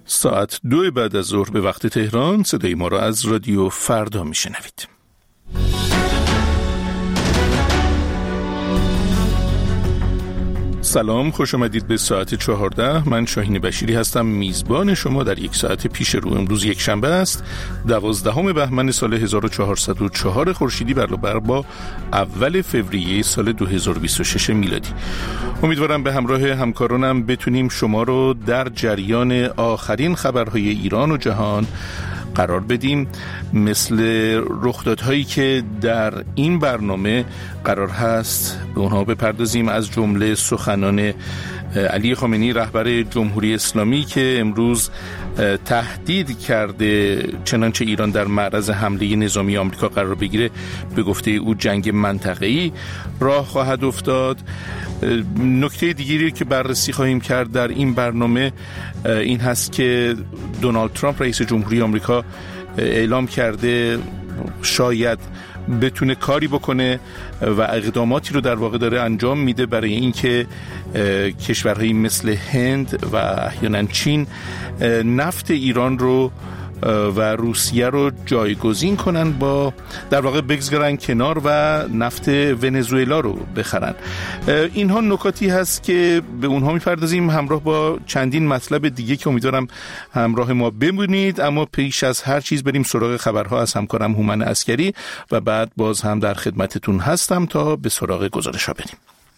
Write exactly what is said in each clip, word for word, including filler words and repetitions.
ساعت دو بعد از ظهر به وقت تهران صدای ما را از رادیو فردا میشنوید. سلام، خوش آمدید به ساعت چهارده. من شاهین بشیری هستم، میزبان شما در یک ساعت پیش رو. امروز یک شنبه است، دوازدهم بهمن سال هزار و چهارصد و چهار خورشیدی برابر با اول فوریه سال دو هزار و بیست و شش میلادی. امیدوارم به همراه همکارانم بتونیم شما رو در جریان آخرین خبرهای ایران و جهان قرار بدیم، مثل رخدادهایی که در این برنامه قرار هست به اونها بپردازیم، از جمله سخنان علی خامنه‌ای رهبر جمهوری اسلامی که امروز تهدید کرده چنانچه ایران در معرض حمله نظامی آمریکا قرار بگیره، به گفته او جنگ منطقه‌ای راه خواهد افتاد. نکته دیگری که بررسی خواهیم کرد در این برنامه این هست که دونالد ترامپ رئیس جمهوری آمریکا اعلام کرده شاید بتونه کاری بکنه و اقداماتی رو در واقع داره انجام میده برای اینکه کشورهایی مثل هند و احیانا چین نفت ایران رو و روسیه رو جایگزین کنن، با در واقع بگذارن کنار و نفت ونزوئلا رو بخرن. اینها نکاتی هست که به اونها میپردازیم همراه با چندین مطلب دیگه که امیدوارم همراه ما بمونید. اما پیش از هر چیز بریم سراغ خبرها از همکارم هومن عسکری و بعد باز هم در خدمتتون هستم تا به سراغ گزارش‌ها بریم.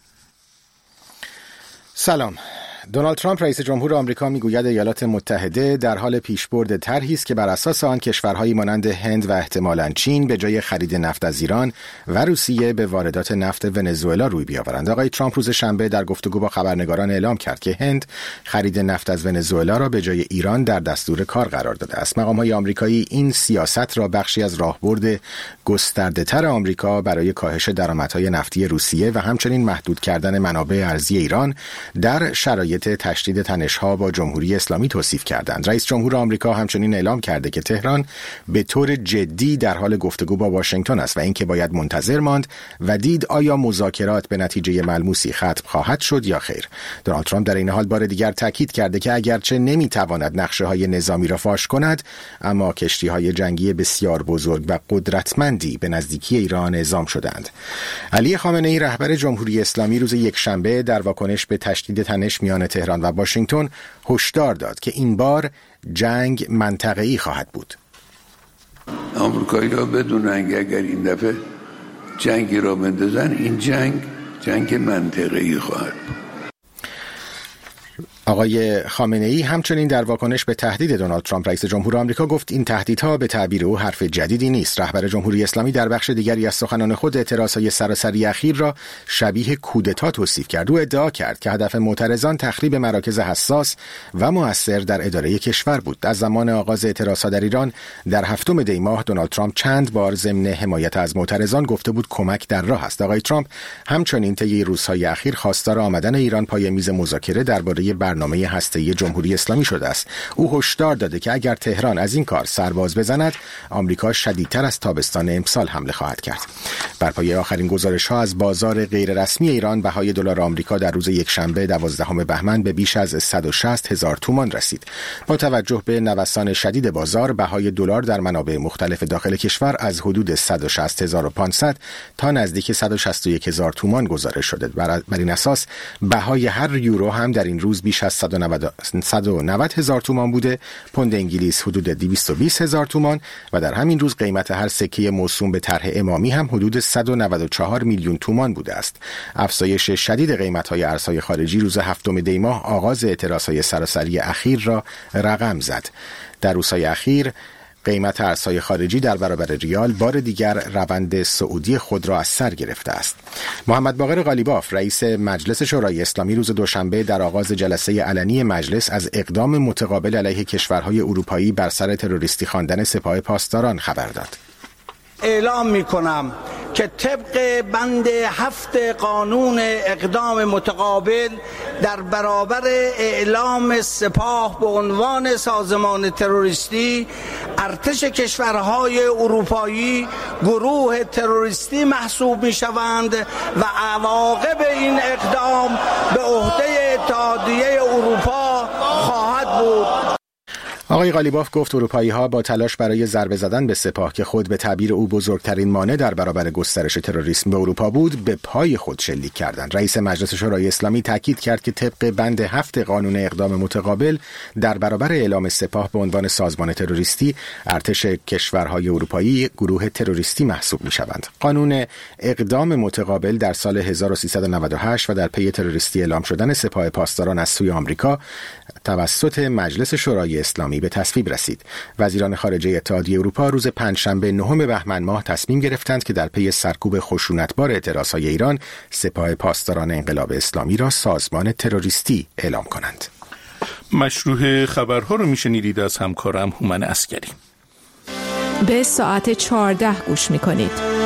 سلام. دونالد ترامپ رئیس جمهور آمریکا میگوید ایالات متحده در حال پیشبرد طرحی است که بر اساس آن کشورهایی مانند هند و احتمالاً چین به جای خرید نفت از ایران و روسیه به واردات نفت ونزوئلا روی بیاورند. آقای ترامپ روز شنبه در گفتگو با خبرنگاران اعلام کرد که هند خرید نفت از ونزوئلا را به جای ایران در دستور کار قرار داده است. مقام‌های آمریکایی این سیاست را بخشی از راهبرد گسترده‌تر آمریکا برای کاهش درآمدهای نفتی روسیه و همچنین محدود کردن منابع ارزی ایران در شرایط تشدید تنش‌ها با جمهوری اسلامی توصیف کردند. رئیس جمهور آمریکا همچنین اعلام کرده که تهران به طور جدی در حال گفتگو با واشنگتن است و اینکه باید منتظر ماند و دید آیا مذاکرات به نتیجه ملموسی ختم خواهد شد یا خیر. دونالد ترامپ در این حال بار دیگر تاکید کرده که اگرچه نمیتواند نقشه‌های نظامی را فاش کند، اما کشتی‌های جنگی بسیار بزرگ و قدرتمندی به نزدیکی ایران اعزام شدند. علی خامنه‌ای رهبر جمهوری اسلامی روز یکشنبه در واکنش به تشدید تنش میان تهران و واشنگتن هشدار داد که این بار جنگ منطقه‌ای خواهد بود. آمریکایی‌ها بدونن که اگر این دفعه جنگی را بندازن، این جنگ جنگ منطقه‌ای خواهد بود. آقای خامنه‌ای همچنین در واکنش به تهدید دونالد ترامپ رئیس جمهور آمریکا گفت این تهدیدها به تعبیر او حرف جدیدی نیست. رهبر جمهوری اسلامی در بخش دیگری از سخنان خود اعتراضهای سراسری اخیر را شبیه کودتا توصیف کرد. او ادعا کرد که هدف معترضان تخریب مراکز حساس و مؤثر در اداره کشور بود. از زمان آغاز اعتراضها در ایران در هفتم دی ماه دونالد ترامپ چند بار ضمن حمایت از معترضان گفته بود کمک در راه است. آقای ترامپ همچنین طی روزهای اخیر خواستار آمدن ایران پای میز مذاکره درباره برنامه هسته‌ای جمهوری اسلامی شده است. او هشدار داده که اگر تهران از این کار سرباز بزند، آمریکا شدیدتر از تابستان امسال حمله خواهد کرد. بر پایه آخرین گزارش‌ها از بازار غیررسمی ایران، بهای دلار آمریکا در روز یکشنبه دوازدهم بهمن به بیش از صد و شصت هزار تومان رسید. با توجه به نوسان شدید بازار، بهای دلار در منابع مختلف داخل کشور از حدود صد و شصت هزار و پانصد تا نزدیک صد و شصت و یک هزار تومان گزارش شده. بر این اساس بهای هر یورو هم در این روز بیش از صد و نود هزار تومان بوده، پوند انگلیس حدود دویست و بیست هزار تومان و در همین روز قیمت هر سکه موسوم به طرح امامی هم حدود صد و نود و چهار میلیون تومان بوده است. افزایش شدید قیمت‌های ارزهای خارجی روز هفتم دی ماه آغاز اعتراضهای سراسری اخیر را رقم زد. در روزهای اخیر قیمت ارزهای خارجی در برابر ریال بار دیگر روند صعودی خود را از سر گرفته است. محمد باقر قالیباف رئیس مجلس شورای اسلامی روز دوشنبه در آغاز جلسه علنی مجلس از اقدام متقابل علیه کشورهای اروپایی بر سر تروریستی خواندن سپاه پاسداران خبر داد. اعلام می کنم که طبق بند هفت قانون اقدام متقابل در برابر اعلام سپاه به عنوان سازمان تروریستی، ارتش کشورهای اروپایی گروه تروریستی محسوب می شوند و عواقب این اقدام به عهده اتحادیه اروپا خواهد بود. آقای قالیباف گفت اروپایی‌ها با تلاش برای ضربه زدن به سپاه که خود به تعبیر او بزرگترین مانع در برابر گسترش تروریسم به اروپا بود، به پای خود شلیک کردند. رئیس مجلس شورای اسلامی تاکید کرد که طبق بند هفت قانون اقدام متقابل در برابر اعلام سپاه به عنوان سازمان تروریستی، ارتش کشورهای اروپایی گروه تروریستی محسوب می‌شوند. قانون اقدام متقابل در سال هزار و سیصد و نود و هشت و در پی تروریستی اعلام شدن سپاه پاسداران از سوی آمریکا توسط مجلس شورای اسلامی به تصویب رسید. وزیران خارجه اتحادیه اروپا روز پنجشنبه نهم بهمن ماه تصمیم گرفتند که در پی سرکوب خشونتبار اعتراضهای ایران سپاه پاسداران انقلاب اسلامی را سازمان تروریستی اعلام کنند. مشروع خبرها رو میشنیدید از همکارم هومن عسکری. به ساعت چهارده گوش میکنید.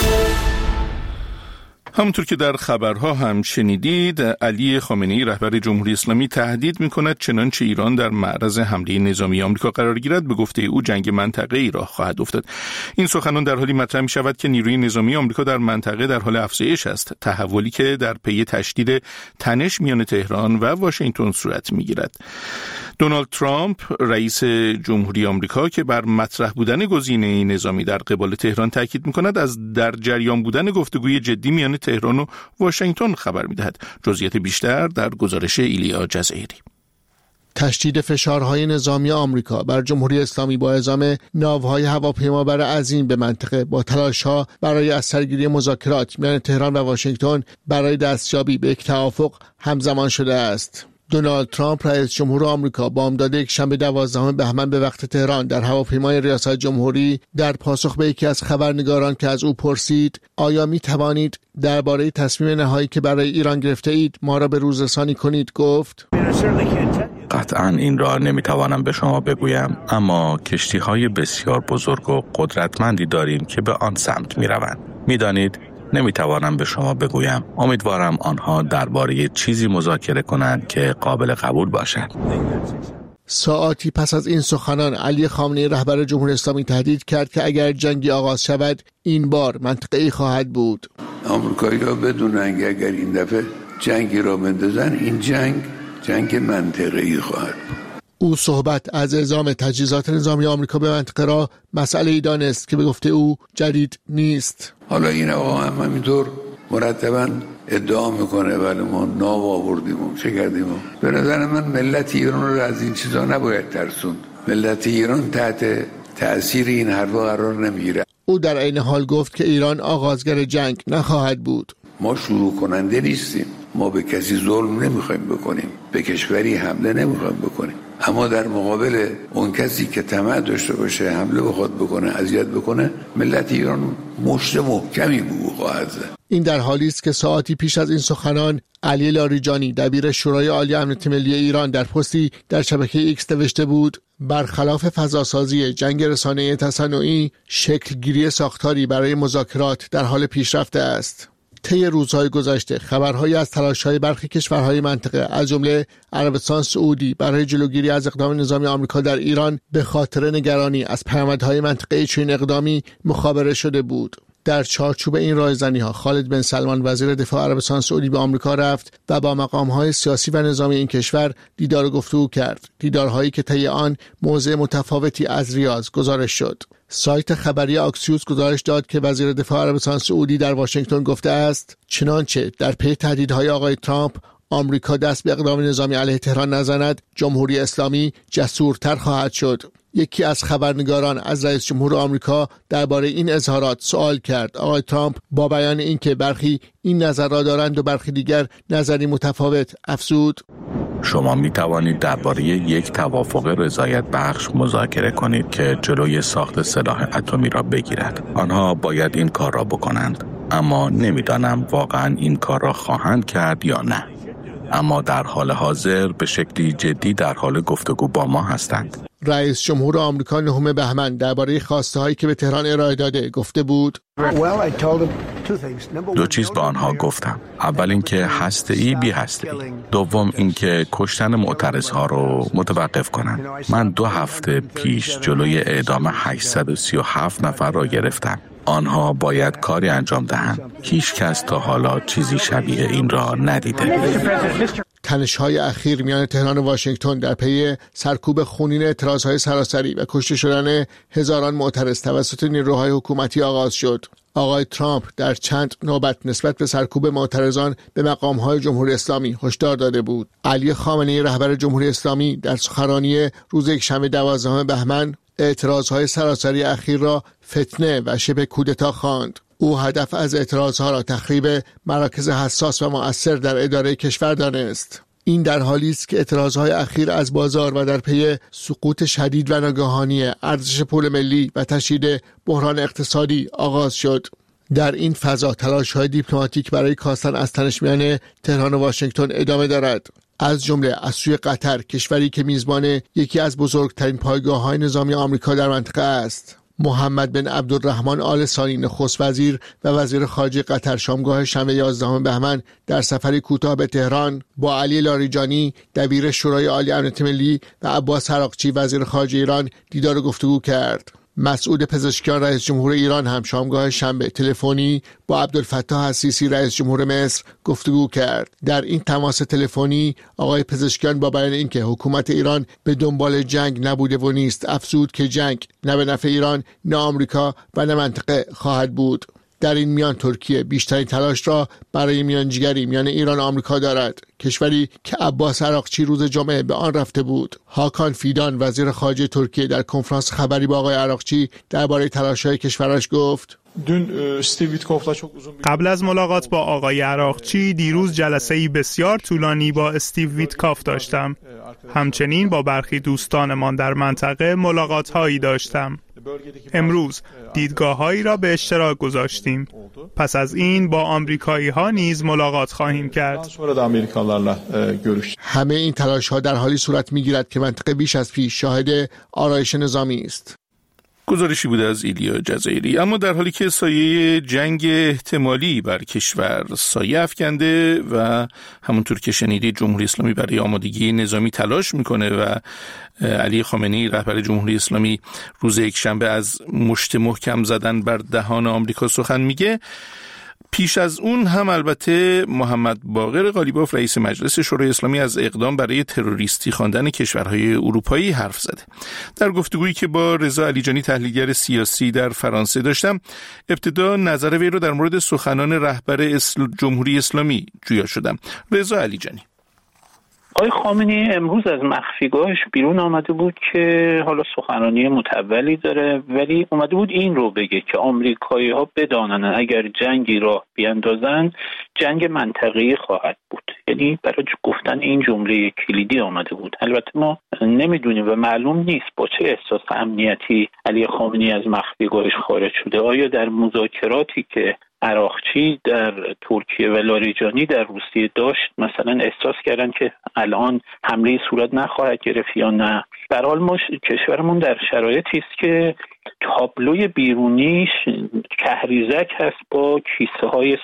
همونطور که در خبرها هم شنیدید، علی خامنه‌ای رهبر جمهوری اسلامی تهدید می‌کند چنانچه ایران در معرض حمله نظامی آمریکا قرار گیرد، به گفته او جنگ منطقه‌ای راه خواهد افتاد. این سخنان در حالی مطرح می‌شود که نیروی نظامی آمریکا در منطقه در حال افزایش است، تحولی که در پی تشدید تنش میان تهران و واشنگتن صورت می‌گیرد. دونالد ترامپ رئیس جمهوری آمریکا که بر مطرح بودن گزینه نظامی در قبال تهران تاکید می‌کند، از در جریان بودن گفتگوی جدی میان تهران و واشنگتن خبر می‌دهد. جزئیات بیشتر در گزارش ایلیا جزایری. تشدید فشارهای نظامی آمریکا بر جمهوری اسلامی با اعزام ناوهای هواپیمابر عظیم به منطقه با تلاش‌ها برای از سرگیری مذاکرات میان تهران و واشنگتن برای دستیابی به یک توافق همزمان شده است. دونالد ترامپ رئیس جمهور آمریکا بامداد یک شنبه دوازدهم بهمن به وقت تهران در هواپیمای ریاست جمهوری در پاسخ به یکی از خبرنگاران که از او پرسید آیا می توانید درباره تصمیم نهایی که برای ایران گرفته اید ما را به روز رسانی کنید گفت: قطعا این را نمیتوانم به شما بگویم، اما کشتی‌های بسیار بزرگ و قدرتمندی داریم که به آن سمت می‌روند. می‌دانید نمیتوانم به شما بگویم. امیدوارم آنها درباره چیزی مذاکره کنند که قابل قبول باشد. ساعاتی پس از این سخنان علی خامنه‌ای رهبر جمهوری اسلامی تهدید کرد که اگر جنگی آغاز شود این بار منطقه‌ای خواهد بود. آمریکایی‌ها بدونن که اگر این دفعه جنگی را بندازن این جنگ جنگ منطقه‌ای خواهد بود. او صحبت از اعزام تجهیزات نظامی آمریکا به منطقه را مسئله‌ای دانست که به گفته او جدید نیست. حالا این آقا هم همینطور مرتباً ادعا میکنه ولی ما ناو آوردیم و چه کردیم. به نظر من ملت ایران رو از این چیزا نباید ترسوند. ملت ایران تحت تأثیر این حرفا قرار نمیگیره. او در عین حال گفت که ایران آغازگر جنگ نخواهد بود. ما شروع کننده نیستیم. ما به کسی ظلم نمیخوایم بکنیم، به کشوری حمله نمیخوایم بکنیم، اما در مقابل اون کسی که طمع داشته باشه حمله بخواد بکنه، اذیت بکنه، ملت ایران مشت محکمی به او خواهد زد. این در حالی است که ساعتی پیش از این سخنان علی لاریجانی دبیر شورای عالی امنیت ملی ایران در پستی در شبکه ایکس نوشته بود: برخلاف فضاسازی جنگ رسانه‌ای تصنعی، شکلگیری ساختاری برای مذاکرات در حال پیشرفت است. طی روزهای گذشته خبرهایی از تلاش‌های برخی کشورهای منطقه از جمله عربستان سعودی برای جلوگیری از اقدام نظامی آمریکا در ایران به خاطر نگرانی از پیامدهای منطقه‌ای چنین اقدامی مخابره شده بود. در چارچوب این رایزنی‌ها خالد بن سلمان وزیر دفاع عربستان سعودی به آمریکا رفت و با مقام‌های سیاسی و نظامی این کشور دیدار و گفتگو کرد. دیدارهایی که طی آن موضع متفاوتی از ریاض گزارش شد. سایت خبری آکسیوس گزارش داد که وزیر دفاع عربستان سعودی در واشنگتن گفته است چنانچه در پی تهدیدهای آقای ترامپ آمریکا دست به اقدام نظامی علیه تهران نزند، جمهوری اسلامی جسورتر خواهد شد. یکی از خبرنگاران از رئیس جمهور آمریکا درباره این اظهارات سوال کرد. آقای ترامپ با بیان اینکه برخی این نظر را دارند و برخی دیگر نظری متفاوت افزود: شما می توانید درباره یک توافق رضایت بخش مذاکره کنید که جلوی ساخت سلاح اتمی را بگیرد. آنها باید این کار را بکنند، اما نمیدانم واقعا این کار را خواهند کرد یا نه. اما در حال حاضر به شکلی جدی در حال گفتگو با ما هستند. رئیس جمهور آمریکا نهم بهمن درباره خواسته هایی که به تهران ارائه داده گفته بود: دو چیز به آنها گفتم. اول اینکه هسته‌ای بی هسته‌ای. دوم اینکه کشتن معترضها رو متوقف کنند. من دو هفته پیش جلوی اعدام هشتصد و سی و هفت نفر را گرفتم. آنها باید کاری انجام دهند. هیچ کس تا حالا چیزی شبیه این را ندیده. تنش‌های اخیر میان تهران و واشنگتن در پی سرکوب خونین اعتراضهای سراسری و کشته شدن هزاران معترض توسط نیروهای حکومتی آغاز شد. آقای ترامپ در چند نوبت نسبت به سرکوب معترضان به مقام‌های جمهوری اسلامی هشدار داده بود. علی خامنه‌ای رهبر جمهوری اسلامی در سخنرانی روز یکشنبه دوازدهم بهمن اعتراضهای سراسری اخیر را فتنه و شبه کودتا خواند. او هدف از اعتراضها را تخریب مراکز حساس و مؤثر در اداره کشور دانست. این در حالی است که اعتراضهای اخیر از بازار و در پی سقوط شدید و ناگهانی ارزش پول ملی و تشدید بحران اقتصادی آغاز شد. در این فضا تلاش‌های دیپلماتیک برای کاستن از تنش میان تهران و واشنگتن ادامه دارد. از جمله از سوی قطر، کشوری که میزبان یکی از بزرگترین پایگاه‌های نظامی آمریکا در منطقه است. محمد بن عبدالرحمن آل ثانی نخست وزیر و وزیر خارجه قطر شامگاه شنبه یازدهم بهمن در سفری کوتاه به تهران با علی لاریجانی دبیر شورای عالی امنیت ملی و عباس عراقچی وزیر خارجه ایران دیدار و گفتگو کرد. مسعود پزشکیان رئیس جمهور ایران هم شامگاه شنبه تلفنی با عبدالفتاح السیسی رئیس جمهور مصر گفتگو کرد. در این تماس تلفنی آقای پزشکیان با بیان اینکه حکومت ایران به دنبال جنگ نبوده و نیست افزود که جنگ نه به نفع ایران، نه آمریکا و نه منطقه خواهد بود. در این میان ترکیه بیشترین تلاش را برای میانجیگری میان ایران و آمریکا دارد، کشوری که عباس عراقچی روز جمعه به آن رفته بود. هاکان فیدان وزیر خارجه ترکیه در کنفرانس خبری با آقای عراقچی درباره تلاش‌های کشورش گفت: قبل از ملاقات با آقای عراقچی دیروز جلسه‌ای بسیار طولانی با استیو ویتکاف داشتم. همچنین با برخی دوستانمان در منطقه ملاقات‌هایی داشتم. امروز دیدگاه‌هایی را به اشتراک گذاشتیم. پس از این با آمریکایی‌ها نیز ملاقات خواهیم کرد. همه این تلاش‌ها در حالی صورت می‌گیرد که منطقه بیش از پیش شاهد آرایش نظامی است. گزارشی بوده از ایلیا جزایری. اما در حالی که سایه جنگ احتمالی بر کشور سایه افکنده و همونطور که شنیدید جمهوری اسلامی برای آمادگی نظامی تلاش میکنه و علی خامنه‌ای رهبر جمهوری اسلامی روز یکشنبه از مشت محکم زدن بر دهان آمریکا سخن میگه، پیش از اون هم البته محمد باقر قالیباف رئیس مجلس شورای اسلامی از اقدام برای تروریستی خواندن کشورهای اروپایی حرف زده. در گفتگویی که با رضا علیجانی تحلیلگر سیاسی در فرانسه داشتم، ابتدا نظر وی رو در مورد سخنان رهبر اسل... جمهوری اسلامی جویا شدم. رضا علیجانی: آقای خامنه‌ای امروز از مخفیگاهش بیرون آمده بود که حالا سخنرانی متولی داره، ولی اومده بود این رو بگه که آمریکایی‌ها بدانن اگر جنگی را بیاندازن جنگ منطقه‌ای خواهد بود. یعنی برای گفتن این جمله کلیدی آمده بود. البته ما نمیدونیم و معلوم نیست با چه احساس امنیتی علی خامنه‌ای از مخفیگاهش خارج شده. آیا در مذاکراتی که عراقچی در ترکیه و لاریجانی در روسیه داشت مثلا احساس کردن که الان حمله صورت نخواهد گرفت یا نه؟ به هر حال ما کشورمون در شرایطی است که تابلوی بیرونیش کهریزک هست با کیسه های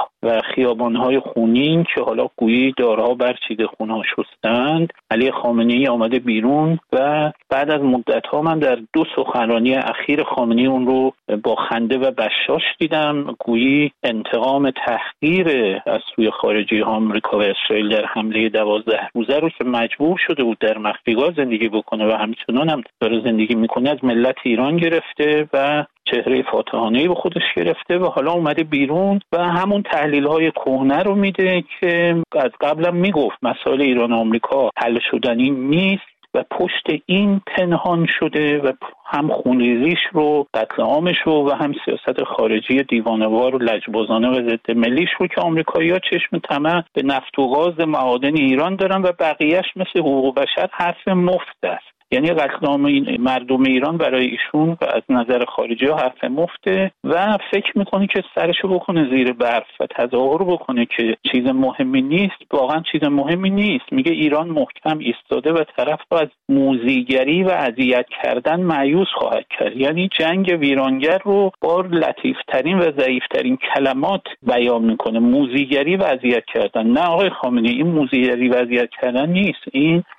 و خیابان‌های خونین که حالا گویی دارها برچیده خونها شستند. علی خامنه‌ای آمده بیرون و بعد از مدت‌ها من در دو سخنرانی اخیر خامنه‌ای اون رو با خنده و بشاش دیدم، گویی انتقام تحقیر از سوی خارجی آمریکا و اسرائیل در حمله دوازده روزه رو که مجبور شده بود در مخفیگاه زندگی بکنه و همچنان هم داره زندگی میکنه از ملت ایران گرفته و چهره فاتحانه‌ای به خودش گرفته و حالا اومده بیرون و همون تحلیل‌های کهنه رو میده که از قبلم میگفت مسائل ایران و آمریکا حل شدنی نیست و پشت این پنهان شده و هم خونریزیش رو، قتل عامش رو و هم سیاست خارجی دیوانه‌وار و لجبازانه و ضد ملیش رو که آمریکایی‌ها چشم طمع به نفت و گاز معادن ایران دارن و بقیه‌اش مثل حقوق بشر حرف مفت است. یعنی قتل عام مردم ایران برای ایشون و از نظر خارجی ها حرف مفته و فکر میکنه که سرشو بکنه زیر برف و تظاهر بکنه که چیز مهمی نیست. واقعا چیز مهمی نیست. میگه ایران محکم ایستاده و طرف رو از موذیگری و اذیت کردن مایوس خواهد کرد. یعنی جنگ ویرانگر رو با لطیفترین و ضعیفترین کلمات بیان میکنه. موذیگری و اذیت کردن. نه آقای خامنه‌ای، این موذیگری و اذیت کردن نیست. این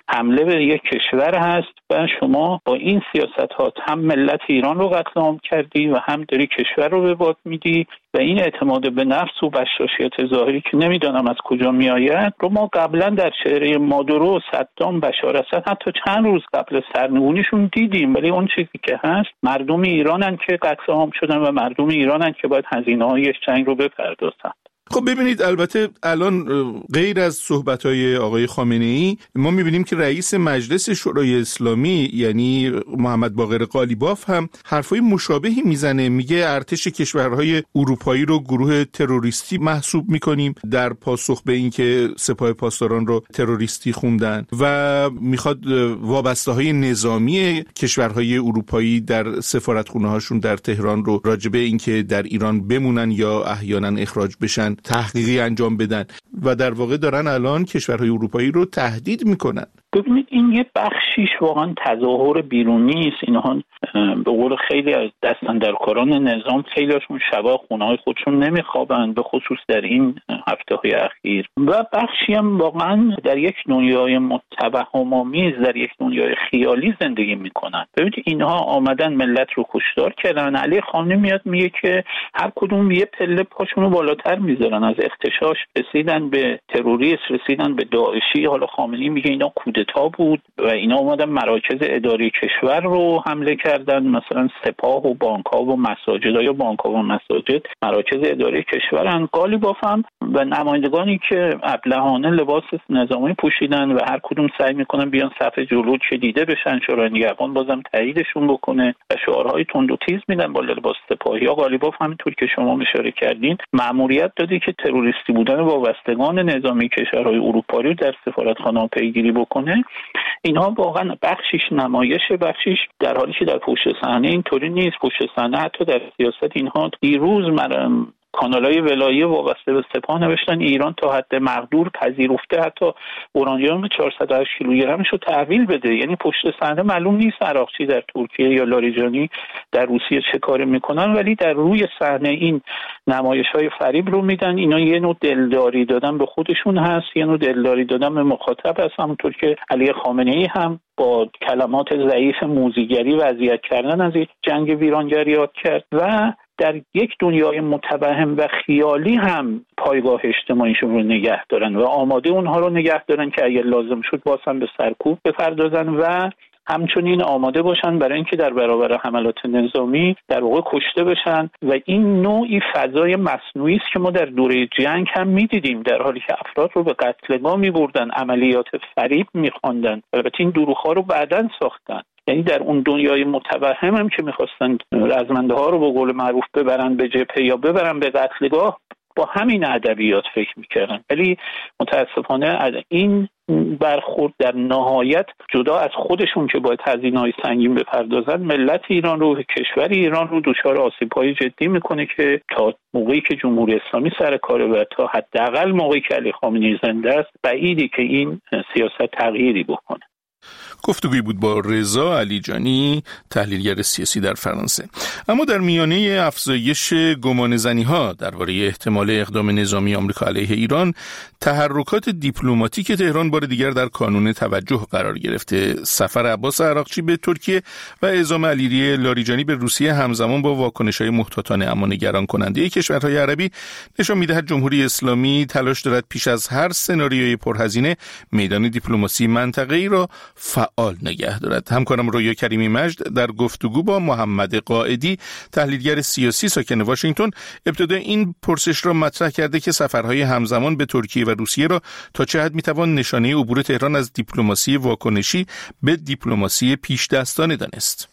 حمله به یک کشور هست و شما با این سیاست ها هم ملت ایران رو قتل عام کردی و هم داری کشور رو به باد میدی و این اعتماد به نفس و بشاشیت ظاهری که نمیدانم از کجا میآید رو ما قبلا در چهره مادورو، صدام، بشار اسد حتی چند روز قبل سرنگونیشون دیدیم. ولی اون چیزی که هست مردم ایرانن که قتل عام شدن و مردم ایرانن که باید هزینه‌های جنگ رو بپردازن. خب ببینید، البته الان غیر از صحبت‌های آقای خامنه‌ای ما می‌بینیم که رئیس مجلس شورای اسلامی یعنی محمد باقر قالیباف هم حرفای مشابهی میزنه. میگه ارتش کشورهای اروپایی رو گروه تروریستی محسوب می‌کنیم در پاسخ به اینکه سپاه پاسداران رو تروریستی خوندن و میخواد وابسته‌های نظامی کشورهای اروپایی در سفارتخونه‌هاشون در تهران رو راجبه اینکه در ایران بمونن یا احیانا اخراج بشن تحقیقی انجام بدن و در واقع دارن الان کشورهای اروپایی رو تهدید میکنن. ببینید این یه بخشیش واقعا تظاهر بیرونی است. اینها به قول خیلی از دستاندرکاران نظام خیلیشون شبا خونه‌های خودشون نمیخوابن، به خصوص در این هفته‌های اخیر، و بخشی هم واقعا در یک دنیای متوهم‌آمیز، در یک دنیای خیالی زندگی میکنن. ببینید اینها آمدن ملت رو کشتار کردن. علی خامنه‌ای میاد میگه که هر کدوم یه پله پاشونو بالاتر میذارن، از اختشاش رسیدن به تروریسم، رسیدن به داعشی. حالا خامنه‌ای میگه اینا کودتا بود و اینا اومدن مراکز اداری کشور رو حمله کردن، مثلا سپاه و بانک‌ها و مساجد یا بانک‌ها و مساجد مراکز اداری کشورن. قالیباف هم و نمایندگانی که ابلهانه لباس نظامی پوشیدن و هر کدوم سعی میکنن بیان صف جلو چه دیده بشن، شورای نگهبان بازم تاییدشون بکنه و شعارهای تند و تیز میدن با لباس سپاهی. یا قالیباف همینطور که شما اشاره کردین مأموریت داده که تروریستی بودن وابستگان نظامی کشورهای اروپایی رو در سفارتخانه‌ها پیگیری بکنه. اینها واقعا بخشیش نمایشه، بخشیش در حالی که در پشت صحنه اینطوری نیست. پشت صحنه حتی در سیاست اینها دیروز مرم کانال‌های ولایی وابسته به سپاه نوشتن ایران تا حد مقدور پذیرفته حتی اورانیوم چهارصد و هشت کیلوگرمش رو تحویل بده. یعنی پشت صحنه معلوم نیست عراقچی در ترکیه یا لاریجانی در روسیه چه کاری میکنن، ولی در روی صحنه این نمایش‌های فریب رو میدن. اینا یه نوع دلداری دادن به خودشون هست، یه نوع دلداری دادن به مخاطب هست، همونطور که علی خامنه‌ای هم با کلمات ضعیف موذیگری و اذیت کردن از یک جنگ ویرانگر یاد کرد و در یک دنیای متوهم و خیالی هم پایگاه اجتماعیشون رو نگه دارن و آماده اونها رو نگه دارن که اگر لازم شد باز هم به سرکوب بپردازن و همچنین آماده باشن برای اینکه در برابر حملات نظامی در واقع کشته بشن. و این نوعی فضای مصنوعی است که ما در دوره جنگ هم می‌دیدیم، در حالی که افراد رو به قتلگاه می‌بردن، عملیات فریب می‌خواندن. البته این دروغ‌ها رو بعداً ساختن. یعنی در اون دنیای متوهم هم که می‌خواستن رزمنده ها رو به قول معروف ببرن به جبهه یا ببرن به قتلگاه، با همین ادبیات فکر می‌کردن. ولی متأسفانه این برخورد در نهایت جدا از خودشون که باید هزینه‌های سنگین بپردازن، ملت ایران رو، کشور ایران رو دچار آسیب‌های جدی میکنه که تا موقعی که جمهوری اسلامی سر کاره و تا حداقل موقعی که علی خامنه‌ای زنده است بعیدی که این سیاست تغییری بکنه. گفتگویی بود با رضا علیجانی، تحلیلگر سیاسی در فرانسه. اما در میانه افزایش گمانه‌زنی‌ها درباره احتمال اقدام نظامی آمریکا علیه ایران، تحرکات دیپلماتیک تهران بار دیگر در کانون توجه قرار گرفته. سفر عباس عراقچی به ترکیه و اعزام علی لاریجانی به روسیه همزمان با واکنش‌های محتاطانه اما نگران کننده کشورهای عربی نشان می‌دهد جمهوری اسلامی تلاش دارد پیش از هر سناریوی پرهزینه میدان دیپلماسی منطقه‌ای را فعال نگه دارد. همکارم رویا کریمی مجد در گفتگو با محمد قائدی، تحلیلگر سیاسی ساکن واشنگتن، ابتدا این پرسش را مطرح کرده که سفرهای همزمان به ترکیه و روسیه را تا چه حد میتوان نشانه عبور تهران از دیپلماسی واکنشی به دیپلماسی پیش دستانه دانست.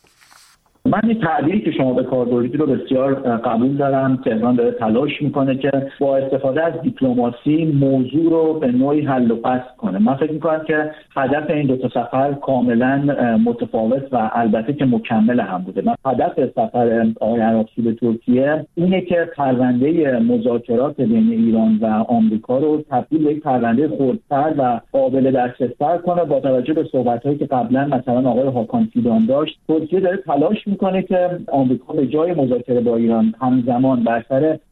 من این تعبیری که شما به کار بردید رو بسیار قبول دارم. تهران داره تلاش میکنه که با استفاده از دیپلماسی موضوع رو به نوعی حل و فصل کنه. من فکر میکنم که هدف این دو تا سفر کاملا متفاوت و البته که مکمل هم بوده. من هدف سفر آقای عراقچی به ترکیه اینه که پرونده مذاکرات بین ایران و آمریکا رو تبدیل به یک پرونده خردتر و قابل دسترس‌تر کنه. با توجه به صحبت‌هایی که قبلا مثلا آقای هاکان فیدان داشت، ترکیه داره تلاش میکنه که آمریکا به جای مذاکره با ایران همزمان بر سر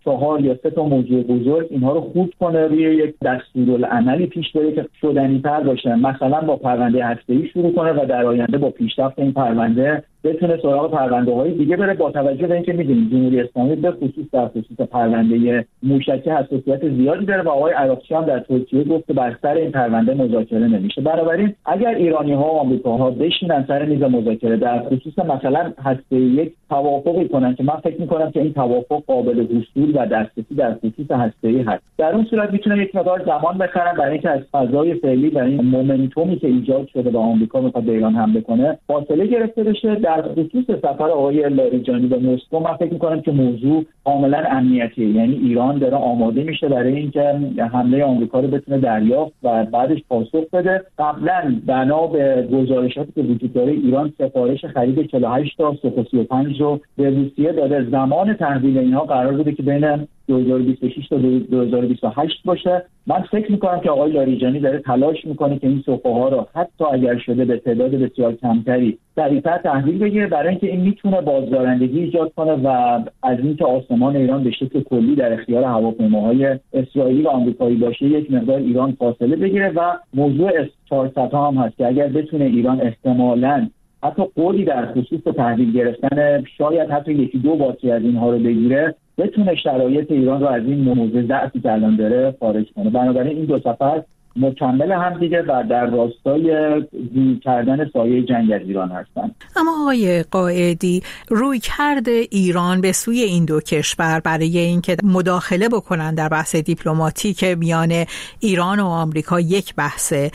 چهار یا سه تا موضوع بزرگ اینها رو خود کنه، روی یک دستورالعملی پیش بره که شدنی‌تر باشه. مثلا با پرونده هسته‌ای شروع کنه و در آینده با پیشرفت این پرونده بتونه سراغ پرونده‌های دیگه بره، با توجه به اینکه می‌دونیم جمهوری اسلامی به خصوص در خصوص پرونده موشکی حساسیت زیادی داره و آقای عراقچی هم در ترکیه گفت که بر سر این پرونده مذاکره نمیشه. بنابراین اگر ایرانی‌ها و آمریکاها بشینن سر میز مذاکره در خصوص مثلا هسته یک توافقی کنن که من فکر می‌کنم که این توافق قابل وصول و دسترسی در خصوص هسته‌ای هست، در اون صورت میتونه یک مقدار زمان بخرن برای اینکه از فضای فعلی و این مومنتومی که ایجاد شده و آمریکا می‌خواد به ایران حمله کنه فاصله گرفته بشه. در خصوص سفر آقای لاریجانی به مسکو من فکر می‌کنم که موضوع کاملا امنیتیه، یعنی ایران داره آماده میشه برای اینکه حمله آمریکا رو بتونه دریافت و بعدش پاسخ بده. قبلا بنا به گزارشاتی که وجود داره ایران سفارش خرید چهل و هشت تا سوخو سی و پنج رو به روسیه داده. زمان تحویل اینها قرار بوده که بین دو هزار و بیست و شش تا دو هزار و بیست و هشت باشه. من فکر میکنم که آقای لاریجانی داره تلاش میکنه که این سوخوها رو حتی اگر شده به تعداد بسیار کمتری سریعتر تحویل بگیره، برای اینکه این میتونه بازدارندگی ایجاد کنه و از اینکه آسمان ایران به شکل کلی در اختیار هواپیماهای اسرائیلی و آمریکایی باشه یک مقدار ایران فاصله بگیره. و موضوع اس چهارصد هم هست که اگر بتونه ایران احتمالاً حتی قولی در خصوص تحویل گرفتن شاید حتی یکی دو باتری از اینها رو بگیره، بتونه شرایط ایران رو از این موضوع ضعفی که الان داره خارج کنه. بنابراین این دو سفر مکمل هم دیگه و در راستای دور کردن سایه جنگ از ایران هستن. اما آقای قائدی، رویکرد ایران به سوی این دو کشور برای اینکه مداخله بکنن در بحث دیپلماتیک میان ایران و آمریکا یک بحثه،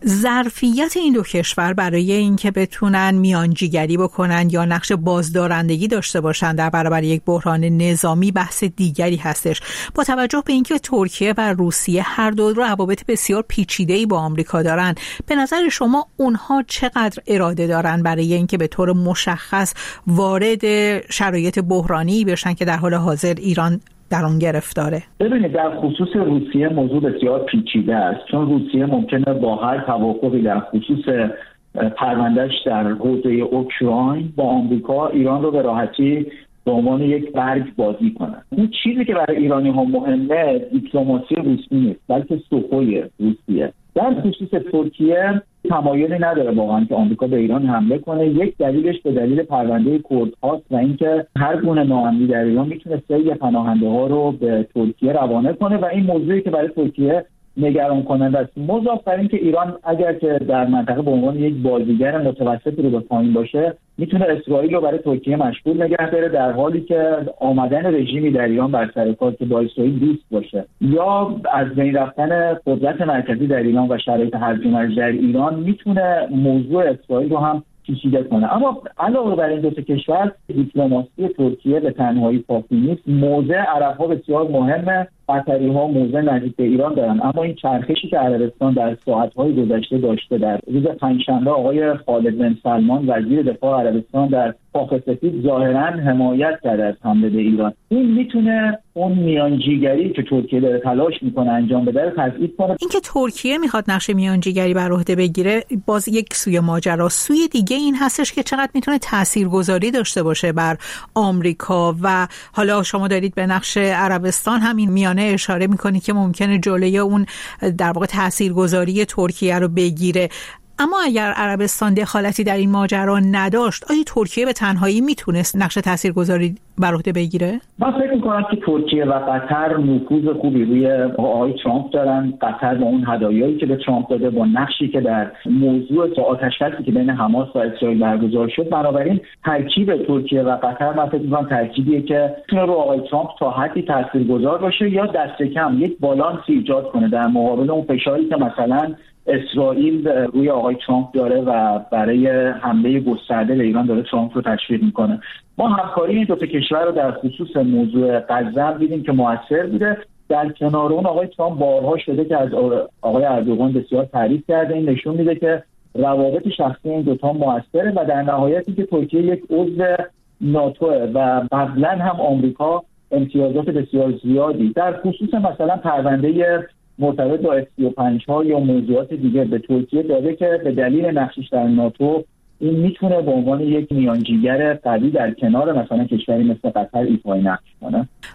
ظرفیت این دو کشور برای اینکه بتونن میانجیگری بکنن یا نقش بازدارندگی داشته باشن در برابر یک بحران نظامی بحث دیگری هستش. با توجه به اینکه ترکیه و روسیه هر دو روابط بسیار پیچیده‌ای با آمریکا دارن، به نظر شما اونها چقدر اراده دارن برای اینکه به طور مشخص وارد شرایط بحرانی بشن که در حال حاضر ایران در اون گرفتاره؟ ببینید، در خصوص روسیه موضوع بسیار پیچیده است، چون روسیه ممکنه با هر توافقی در خصوص پروندهش در حوزه اوکراین با آمریکا ایران رو به راحتی به عنوان یک برگ بازی کنه. اون چیزی که برای ایرانی ها مهمه دیپلماسی روسی نیست، بلکه سوخوی روسیه. در خصوص ترکیه تمایلی نداره واقعا که آمریکا به ایران حمله کنه. یک دلیلش به دلیل پرونده کردهاست و اینکه هر گونه ناامنی در ایران میتونه سیل پناهنده ها رو به ترکیه روانه کنه و این موضوعی که برای ترکیه نگران کننده است. مضاف بر اینکه ایران اگر که در منطقه به عنوان یک بازیگر متوسط رو به پایین باشه، میتونه اسرائیل رو برای ترکیه مشغول نگه داره، در حالی که آمدن رژیمی در ایران بر سر کار که با اسرائیل دوست باشه یا از بین رفتن قدرت مرکزی در ایران و شرایط هرج و مرج در ایران میتونه موضوع اسرائیل رو هم پیچیده کنه. اما علاوه بر این دو تا کشور، دیپلماسی ترکیه به تنهایی کافی نیست. موضع عرب‌ها بسیار مهمه. قطری‌ها موضع نزدیک به ایران دارن، اما این چرخشی که عربستان در ساعت‌های گذشته داشته، در روز پنجشنبه آقای خالد بن سلمان وزیر دفاع عربستان در کاخ سفید ظاهراً حمایت کرده از حمله به ایران، این میتونه اون میانجیگری که ترکیه داره تلاش میکنه انجام بده رو تضعیف کنه. اینکه ترکیه میخواد نقش میانجیگری بر عهده بگیره باز یک سوی ماجرا. سوی دیگه این هستش که چقدر میتونه تاثیرگذاری داشته باشه بر آمریکا و حالا شما دارید به نقش عربستان همین میانه اشاره میکنی که ممکنه جلوی اون در واقع تاثیرگذاری ترکیه رو بگیره. اما اگر عربستان دخالتی در این ماجرا نداشت، آیا ترکیه به تنهایی میتونست نقش تاثیرگذاری بر عهده بگیره؟ من فکر میکنم که ترکیه و قطر نفوذ خوبی روی آقای ترامپ دارن. قطر با اون هدایایی که به ترامپ داده، با نقشی که در موضوع آتش‌بسی که بین حماس و اسرائیل برگزار شد، بنابراین ترکیب ترکیه و قطر من فکر میکنم ترکیبیه که میتونه رو آقای ترامپ تا حدی تاثیرگذار باشه یا دست کم یک بالانس ایجاد کنه در مقابل اون فشاری که مثلا اسرائیل روی آقای ترامپ داره و برای حمله گسترده به ایران داره ترامپ رو تشویق میکنه. ما همکاری این دو تا کشور رو در خصوص موضوع غزه دیدیم که موثر بوده. در کنار اون آقای ترامپ بارها شده که از آقای اردوغان بسیار تعریف کرده. این نشون میده که روابط شخصی این دو تا موثره و در نهایت اینکه ترکیه یک عضو ناتوه و قبلا هم آمریکا امتیازات بسیار زیادی در خصوص مثلا پرونده مرتبط با اف سی و پنج ها یا موضوعات دیگه به ترکیه داده که به دلیل نقشش در ناتو این میتونه به عنوان یک میانجیگر قوی در کنار مثلا کشوری مثل قطر ایفای نقش کنه.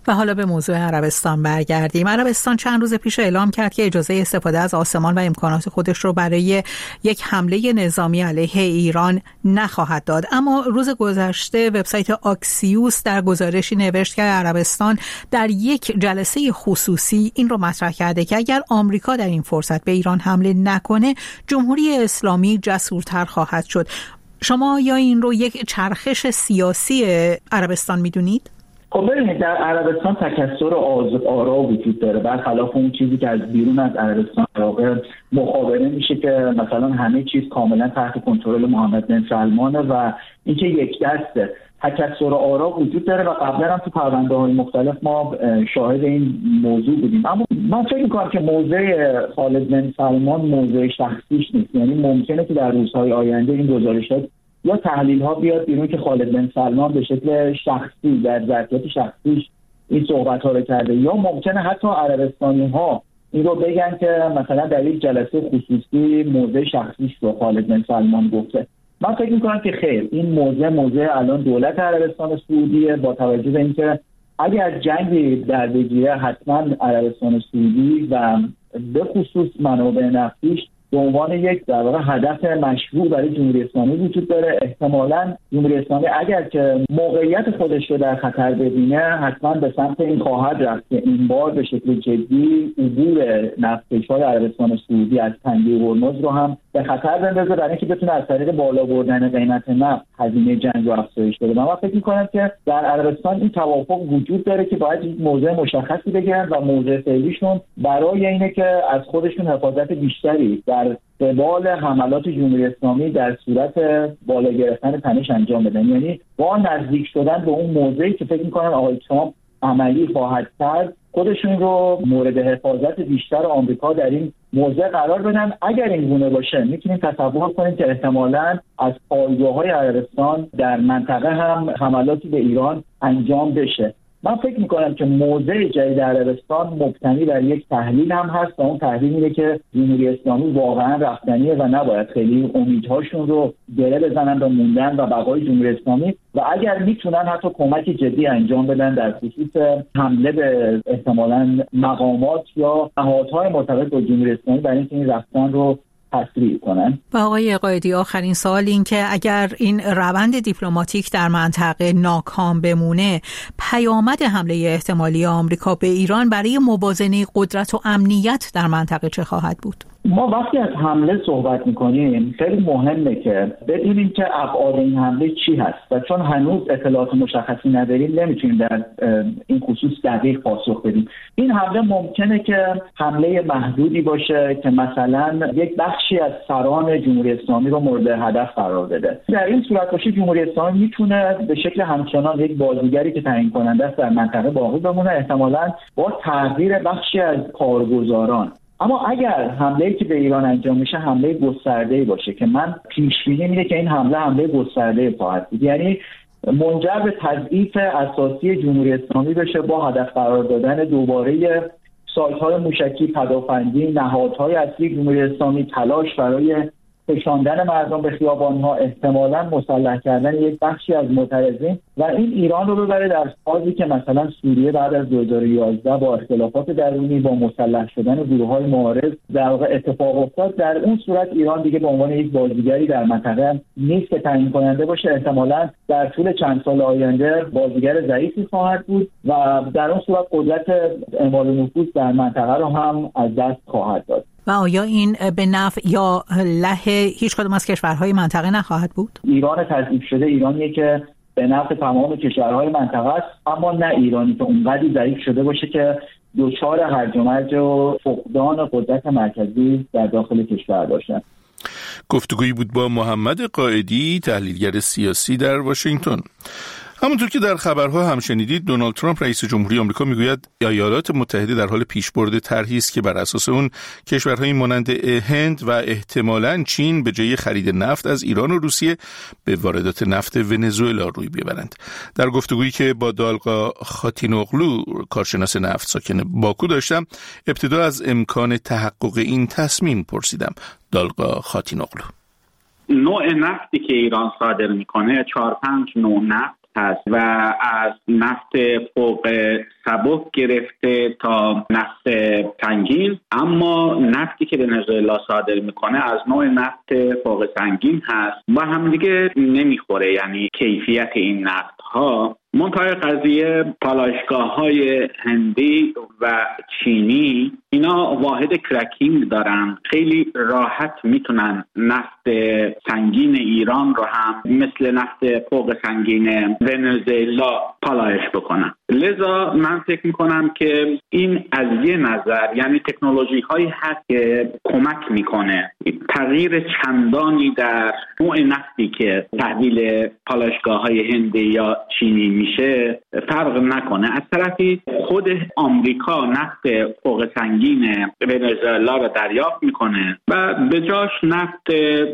و حالا به موضوع عربستان برگردیم. عربستان چند روز پیش اعلام کرد که اجازه استفاده از آسمان و امکانات خودش رو برای یک حمله نظامی علیه ایران نخواهد داد. اما روز گذشته وبسایت آکسیوس در گزارشی نوشت که عربستان در یک جلسه خصوصی این رو مطرح کرده که اگر آمریکا در این فرصت به ایران حمله نکنه، جمهوری اسلامی جسورتر خواهد شد. شما یا این رو یک چرخش سیاسی عربستان میدونید؟ خب ببینید، در عربستان تکثر آرا وجود داره، برخلاف اون چیزی که از بیرون از عربستان واقع مخابره میشه که مثلا همه چیز کاملا تحت کنترل محمد بن سلمانه و اینکه یک دسته. تکثر آرا وجود داره و قبلا هم تو پرونده‌های مختلف ما شاهد این موضوع بودیم. اما من فکر می‌کنم که موضع خالد بن سلمان موضع شخصیش نیست. یعنی ممکنه که در روزهای آینده این گزارشات یا تحلیل‌ها بیاد بیرون که خالد بن سلمان به شکل شخصی در ظرفیت شخصیش این صحبت‌ها رو کرده، یا ممکنه حتی عربستانی‌ها این رو بگن که مثلا در یک جلسه خصوصی موضع شخصیش رو خالد بن سلمان گفته. من فکر می‌کنم که خیر، این موضع موضع الان دولت عربستان سعودیه، با توجه به اینکه اگر جنگی در بگیره حتما عربستان سعودی و به خصوص منابع نفتیش به عنوان یک در واقع هدف مشروع برای جمهوری اسلامی وجود داره. احتمالاً جمهوری اسلامی اگر که موقعیت خودش رو در خطر ببینه حتما به سمت این خواهد رفت که این بار به شکل جدی عبور نفتکش‌های عربستان سعودی از تنگه هرمز رو هم به خطر بندازه برای اینکه بتونه از طریق بالا بردن قیمت نفت هزینه جنگ رو افزایش بده. من فکر می‌کنم که در عربستان این توافق وجود داره که باید یک موضع مشخصی بگیرن و موضع فعلیشون برای اینه که از خودشون حفاظت بیشتری در قبال حملات جمهوری اسلامی در صورت بالا گرفتن تنش انجام بدن. یعنی با نزدیک شدن به اون موضعی که فکر می‌کنم آقای ترامپ عملی خواهد کرد، خودشون رو مورد حفاظت بیشتر آمریکا در این موضع قرار بدن. اگر این گونه باشه میتونیم تصور کنیم که احتمالاً از پایگاه‌های عربستان در منطقه هم حملاتی به ایران انجام بشه. من فکر میکنم که موضع جدید عربستان مبتنی بر یک تحلیل هم هست و اون تحلیل اینه که جمهوری اسلامی واقعا رفتنیه و نباید خیلی امیدهاشون رو گره بزنن به موندن و بقای جمهوری اسلامی و اگر میتونن حتی کمک جدی انجام بدن در خصوص حمله به احتمالاً مقامات یا نهادهای مرتبط با جمهوری اسلامی برای اینکه این رفتن رو تسریع کنن. و آقای قائدی، آخرین سوال این که اگر این روند دیپلماتیک در منطقه ناکام بمونه، پیامد حمله احتمالی آمریکا به ایران برای موازنه قدرت و امنیت در منطقه چه خواهد بود؟ ما وقتی از حمله صحبت میکنیم خیلی مهمه که بدونیم که ابعاد این حمله چی هست و چون هنوز اطلاعات مشخصی نداریم نمیتونیم در این خصوص دقیق پاسخ بدیم. این حمله ممکنه که حمله محدودی باشه که مثلا یک بخشی از سران جمهوری اسلامی رو مورد هدف قرار بده. در این صورت باشه جمهوری اسلامی میتونه به شکل همچنان یک بازیگری که تعیین کننده است در منطقه باقی بمونه، احتمالاً با تغییر بخشی از کارگزاران. اما اگر حمله‌ای که به ایران انجام میشه حمله گسترده‌ای باشه که من پیش بینی میده که این حمله حمله گسترده خواهد بود، یعنی منجر به تضعیف اساسی جمهوری اسلامی بشه با هدف قرار دادن دوباره سایت‌های موشکی، پدافندی، نهادهای اصلی جمهوری اسلامی، تلاش برای کشاندن مردم به خیابان‌ها، احتمالاً مسلح کردن یک بخشی از معترضین و این ایران رو ببره در فازی که مثلا سوریه بعد از دو هزار و یازده با اختلافات درونی با مسلح شدن گروه‌های معارض در واقع اتفاق افتاد. در اون صورت ایران دیگه به عنوان یک بازیگری در منطقه نیست که تعیین کننده باشه، احتمالاً در طول چند سال آینده بازیگر ضعیفی خواهد بود و در اون صورت قدرت اعمال نفوذ در منطقه رو هم از دست خواهد داد. و آیا این به نفع یا له هیچ کدوم از کشورهای منطقه نخواهد بود؟ ایران تضعیف شده ایرانیه که به نفع تمام کشورهای منطقه است، اما نه ایرانی که اونقدر ضعیف شده باشه که دچار هرج و مرج و فقدان قدرت مرکزی در داخل کشور باشن. گفتگویی بود با محمد قائدی، تحلیلگر سیاسی در واشنگتن. همونطور که در خبرها هم شنیدید، دونالد ترامپ رئیس جمهوری آمریکا میگوید ایالات متحده در حال پیشبرد طرحی است که بر اساس اون کشورهای مانند هند و احتمالاً چین به جای خرید نفت از ایران و روسیه به واردات نفت ونزوئلا روی بیاورند. در گفتگویی که با دالقا خاتینوغلو، کارشناس نفت ساکن باکو داشتم، ابتدا از امکان تحقق این تصمیم پرسیدم. دالقا خاتینوغلو: نوع نفتی که ایران صادر میکنه چهار پنج نوع نفت هست و از نفت فوق سبک گرفته تا نفت سنگین، اما نفتی که ونزوئلا صادر میکنه از نوع نفت فوق سنگین هست و هم دیگه نمیخوره، یعنی کیفیت این نفت ها. منتهای قضیه پالایشگاه‌های هندی و چینی اینا واحد کرکینگ دارن، خیلی راحت میتونن نفت سنگین ایران رو هم مثل نفت فوق سنگین ونزوئلا پالایش بکنن. لذا من فکر میکنم که این از یه نظر یعنی تکنولوژی هایی هست که کمک میکنه تغییر چندانی در نوع نفتی که تحویل پالایشگاه‌های هندی یا چینی میشه فرق نکنه. از طرفی خود آمریکا نفت فوق سنگین ونزوئلا رو دریافت میکنه و به جاش نفت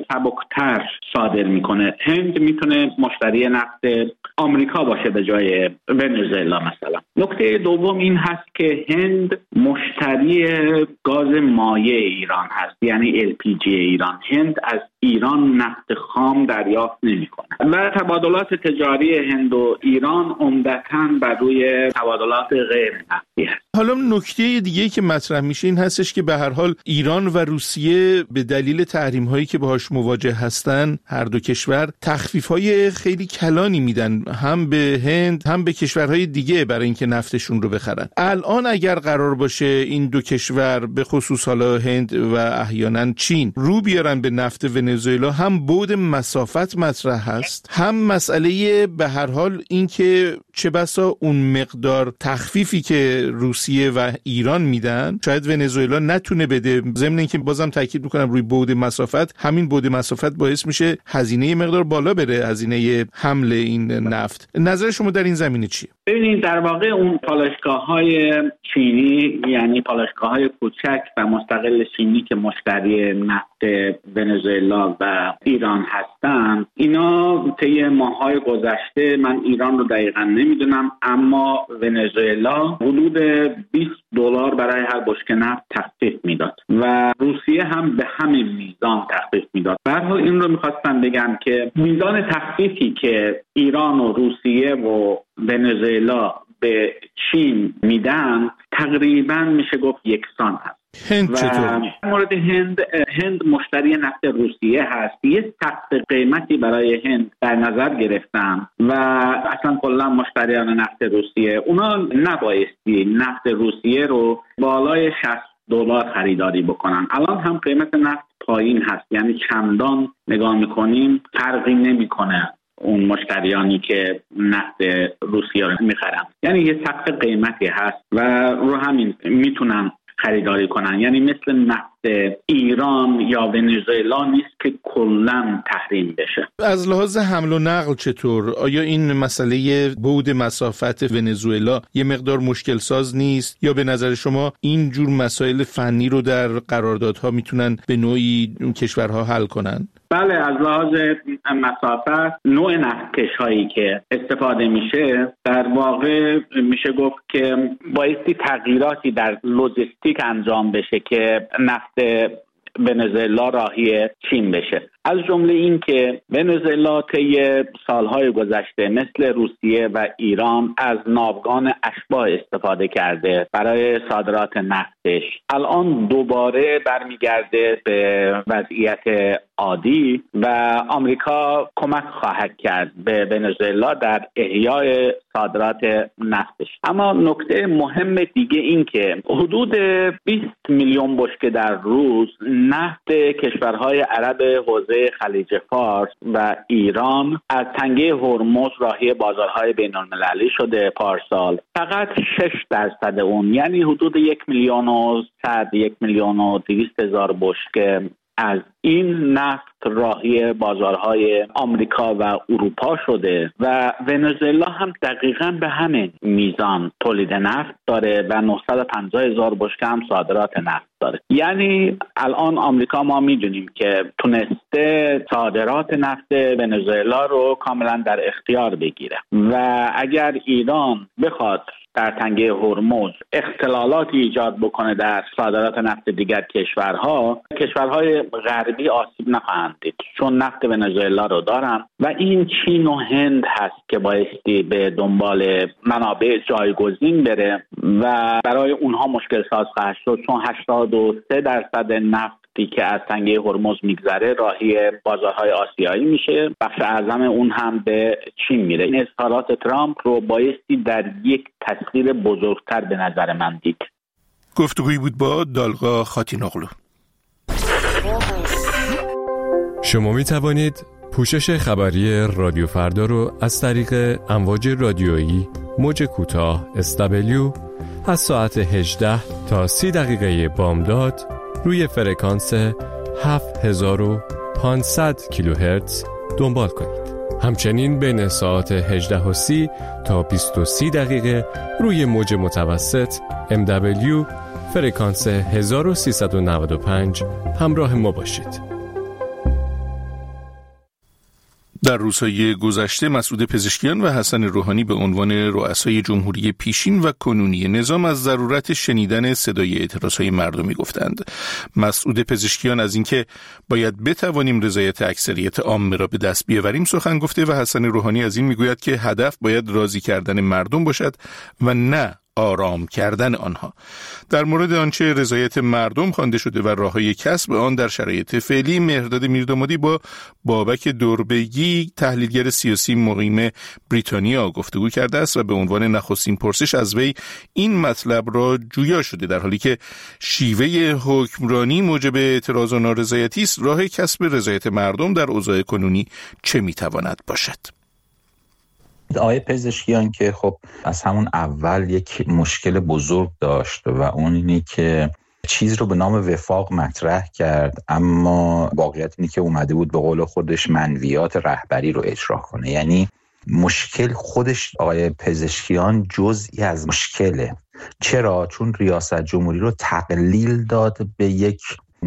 سبکتر صادر میکنه. هند میتونه مشتری نفت آمریکا باشه به جای ونزوئلا مثلا. نکته دوم این هست که هند مشتری گاز مایع ایران هست، یعنی ال پی جی ایران. هند از ایران نفت خام دریافت نمیکنه و تبادلات تجاری هند و ایران عمدتاً بر روی تبادلات غیر نفتی هست. حالا نکته دیگه که مطرح میشه این هستش که به هر حال ایران و روسیه به دلیل تحریم هایی که باهاش مواجه هستن هر دو کشور تخفیف های خیلی کلانی میدن هم به هند هم به کشورهای دیگه برای اینکه نفتشون رو بخرن. الان اگر قرار باشه این دو کشور به خصوص حالا هند و احیانا چین رو بیارن به نفت ونزوئلا، هم بعد مسافت مطرح هست، هم مسئله به هر حال این که چه بسا اون مقدار تخفیفی که روسیه و ایران میدن شاید ونزوئلا نتونه بده. ضمن اینکه بازم تاکید میکنم روی بعد مسافت، همین بعد مسافت باعث میشه هزینه مقدار بالا بره، هزینه حمل این نفت. نظر شما در این زمینه چیه؟ ببینید در واقع اون پالایشگاه‌های چینی یعنی پالایشگاه‌های کوچک و مستقل چینی که مشتری نفت ونزوئلا و ایران هستن، اینا طی ماه‌های گذشته، من ایران رو دقیقاً نمیدونم، اما ونزوئلا حدود بیست دلار برای هر بشکه نفت تخفیف میداد و روسیه هم به همین میزان تخفیف میداد. به هر حال این رو میخواستم بگم که میزان تخفیفی که ایران و روسیه و ونزوئلا به چین میدن تقریبا میشه گفت یکسان هست. هند چطور؟ مورد هند، هند مشتری نفت روسیه هست. یه سقف قیمتی برای هند در نظر گرفتن و اصلا کلا مشتریان نفت روسیه اونا نبایستی نفت روسیه رو بالای شصت دلار خریداری بکنن. الان هم قیمت نفت پایین هست، یعنی چندان نگاه میکنیم فرقی نمیکنه اون مشتریانی که نفت روسیه رو میخرن، یعنی یه سقف قیمتی هست و رو همین میتونن خریداری کنن. یعنی مثل نفت ایران یا ونزوئلا نیست که کلاً تحریم بشه. از لحاظ حمل و نقل چطور؟ آیا این مسئله بعد مسافت ونزوئلا یه مقدار مشکل ساز نیست یا به نظر شما این جور مسائل فنی رو در قراردادها میتونن به نوعی کشورها حل کنن؟ بله، از لحاظ مسافت نوع نفتکش هایی که استفاده میشه در واقع میشه گفت که بایستی تغییراتی در لوجستیک انجام بشه که نفت ونزوئلا راهی چین بشه. از جمله این که ونزوئلا طی سالهای گذشته مثل روسیه و ایران از ناوگان اشباح استفاده کرده برای صادرات نفتش. الان دوباره برمیگرده به وضعیت عادی و آمریکا کمک خواهد کرد به ونزوئلا در احیای صادرات نفتش. اما نکته مهم دیگه این که حدود بیست میلیون بشکه در روز نفت کشورهای عرب حوزه خلیج فارس و ایران از تنگه هرمز راهی بازارهای بین‌المللی شده پارسال. فقط شش درصد اون، یعنی حدود یک میلیون و صد یک میلیون و دویست هزار بشکه از این نفت راهی بازارهای آمریکا و اروپا شده و ونزوئلا هم دقیقاً به همین میزان تولید نفت داره و نهصد و پنجاه هزار بشکه هم صادرات نفت داره. یعنی الان آمریکا ما میدونیم که تونسته صادرات نفت ونزوئلا رو کاملا در اختیار بگیره و اگر ایران بخواد در تنگه هرمز اختلالاتی ایجاد بکنه در صادرات نفت دیگر کشورها، کشورهای غربی آسیب نخواهند دید، چون نفت ونزوئلا رو دارن و این چین و هند هست که بایستی به دنبال منابع جایگزین بره و برای اونها مشکل ساز خواهد شد، چون هشتاد و سه درصد نفت که از تنگه هرمز میگذره راهی بازارهای آسیایی میشه، بخش اعظم اون هم به چین میره. این اظهارات ترامپ رو بایستی در یک تصویر بزرگتر به نظر من دید. گفتگویی بود با دالغا خاتینوغلو. شما می توانید پوشش خبری رادیو فردا رو از طریق امواج رادیویی موج کوتاه اس دبلیو از ساعت هجده تا سی دقیقه بامداد روی فرکانس هفت هزار و پانصد کیلوهرتز دنبال کنید. همچنین بین ساعت هجده و سی تا بیست و سه دقیقه روی موج متوسط ام دبلیو فرکانس هزار و سیصد و نود و پنج همراه ما باشید. در روزهای گذشته مسعود پزشکیان و حسن روحانی به عنوان رؤسای جمهوری پیشین و کنونی نظام از ضرورت شنیدن صدای اعتراضهای مردمی گفتند. مسعود پزشکیان از اینکه باید بتوانیم رضایت اکثریت عامه را به دست بیاوریم سخن گفته و حسن روحانی از این میگوید که هدف باید راضی کردن مردم باشد و نه آرام کردن آنها. در مورد آنچه رضایت مردم خوانده شده و راههای کسب آن در شرایط فعلی، مهرداد میردامادی با بابک دوربگی تحلیلگر سیاسی مقیم بریتانیا گفتگو کرده است و به عنوان نخستین پرسش از وی این مطلب را جویا شده. در حالی که شیوه حکمرانی موجب اعتراض و نارضایتی است، راه کسب رضایت مردم در اوضاع کنونی چه میتواند باشد؟ آقای پزشکیان که خب از همون اول یک مشکل بزرگ داشت و اون اینه که چیز رو به نام وفاق مطرح کرد، اما واقعیت اینه که اومده بود به قول خودش منویات رهبری رو اجرا کنه. یعنی مشکل خودش آقای پزشکیان جزئی از مشکله. چرا؟ چون ریاست جمهوری رو تقلیل داد به یک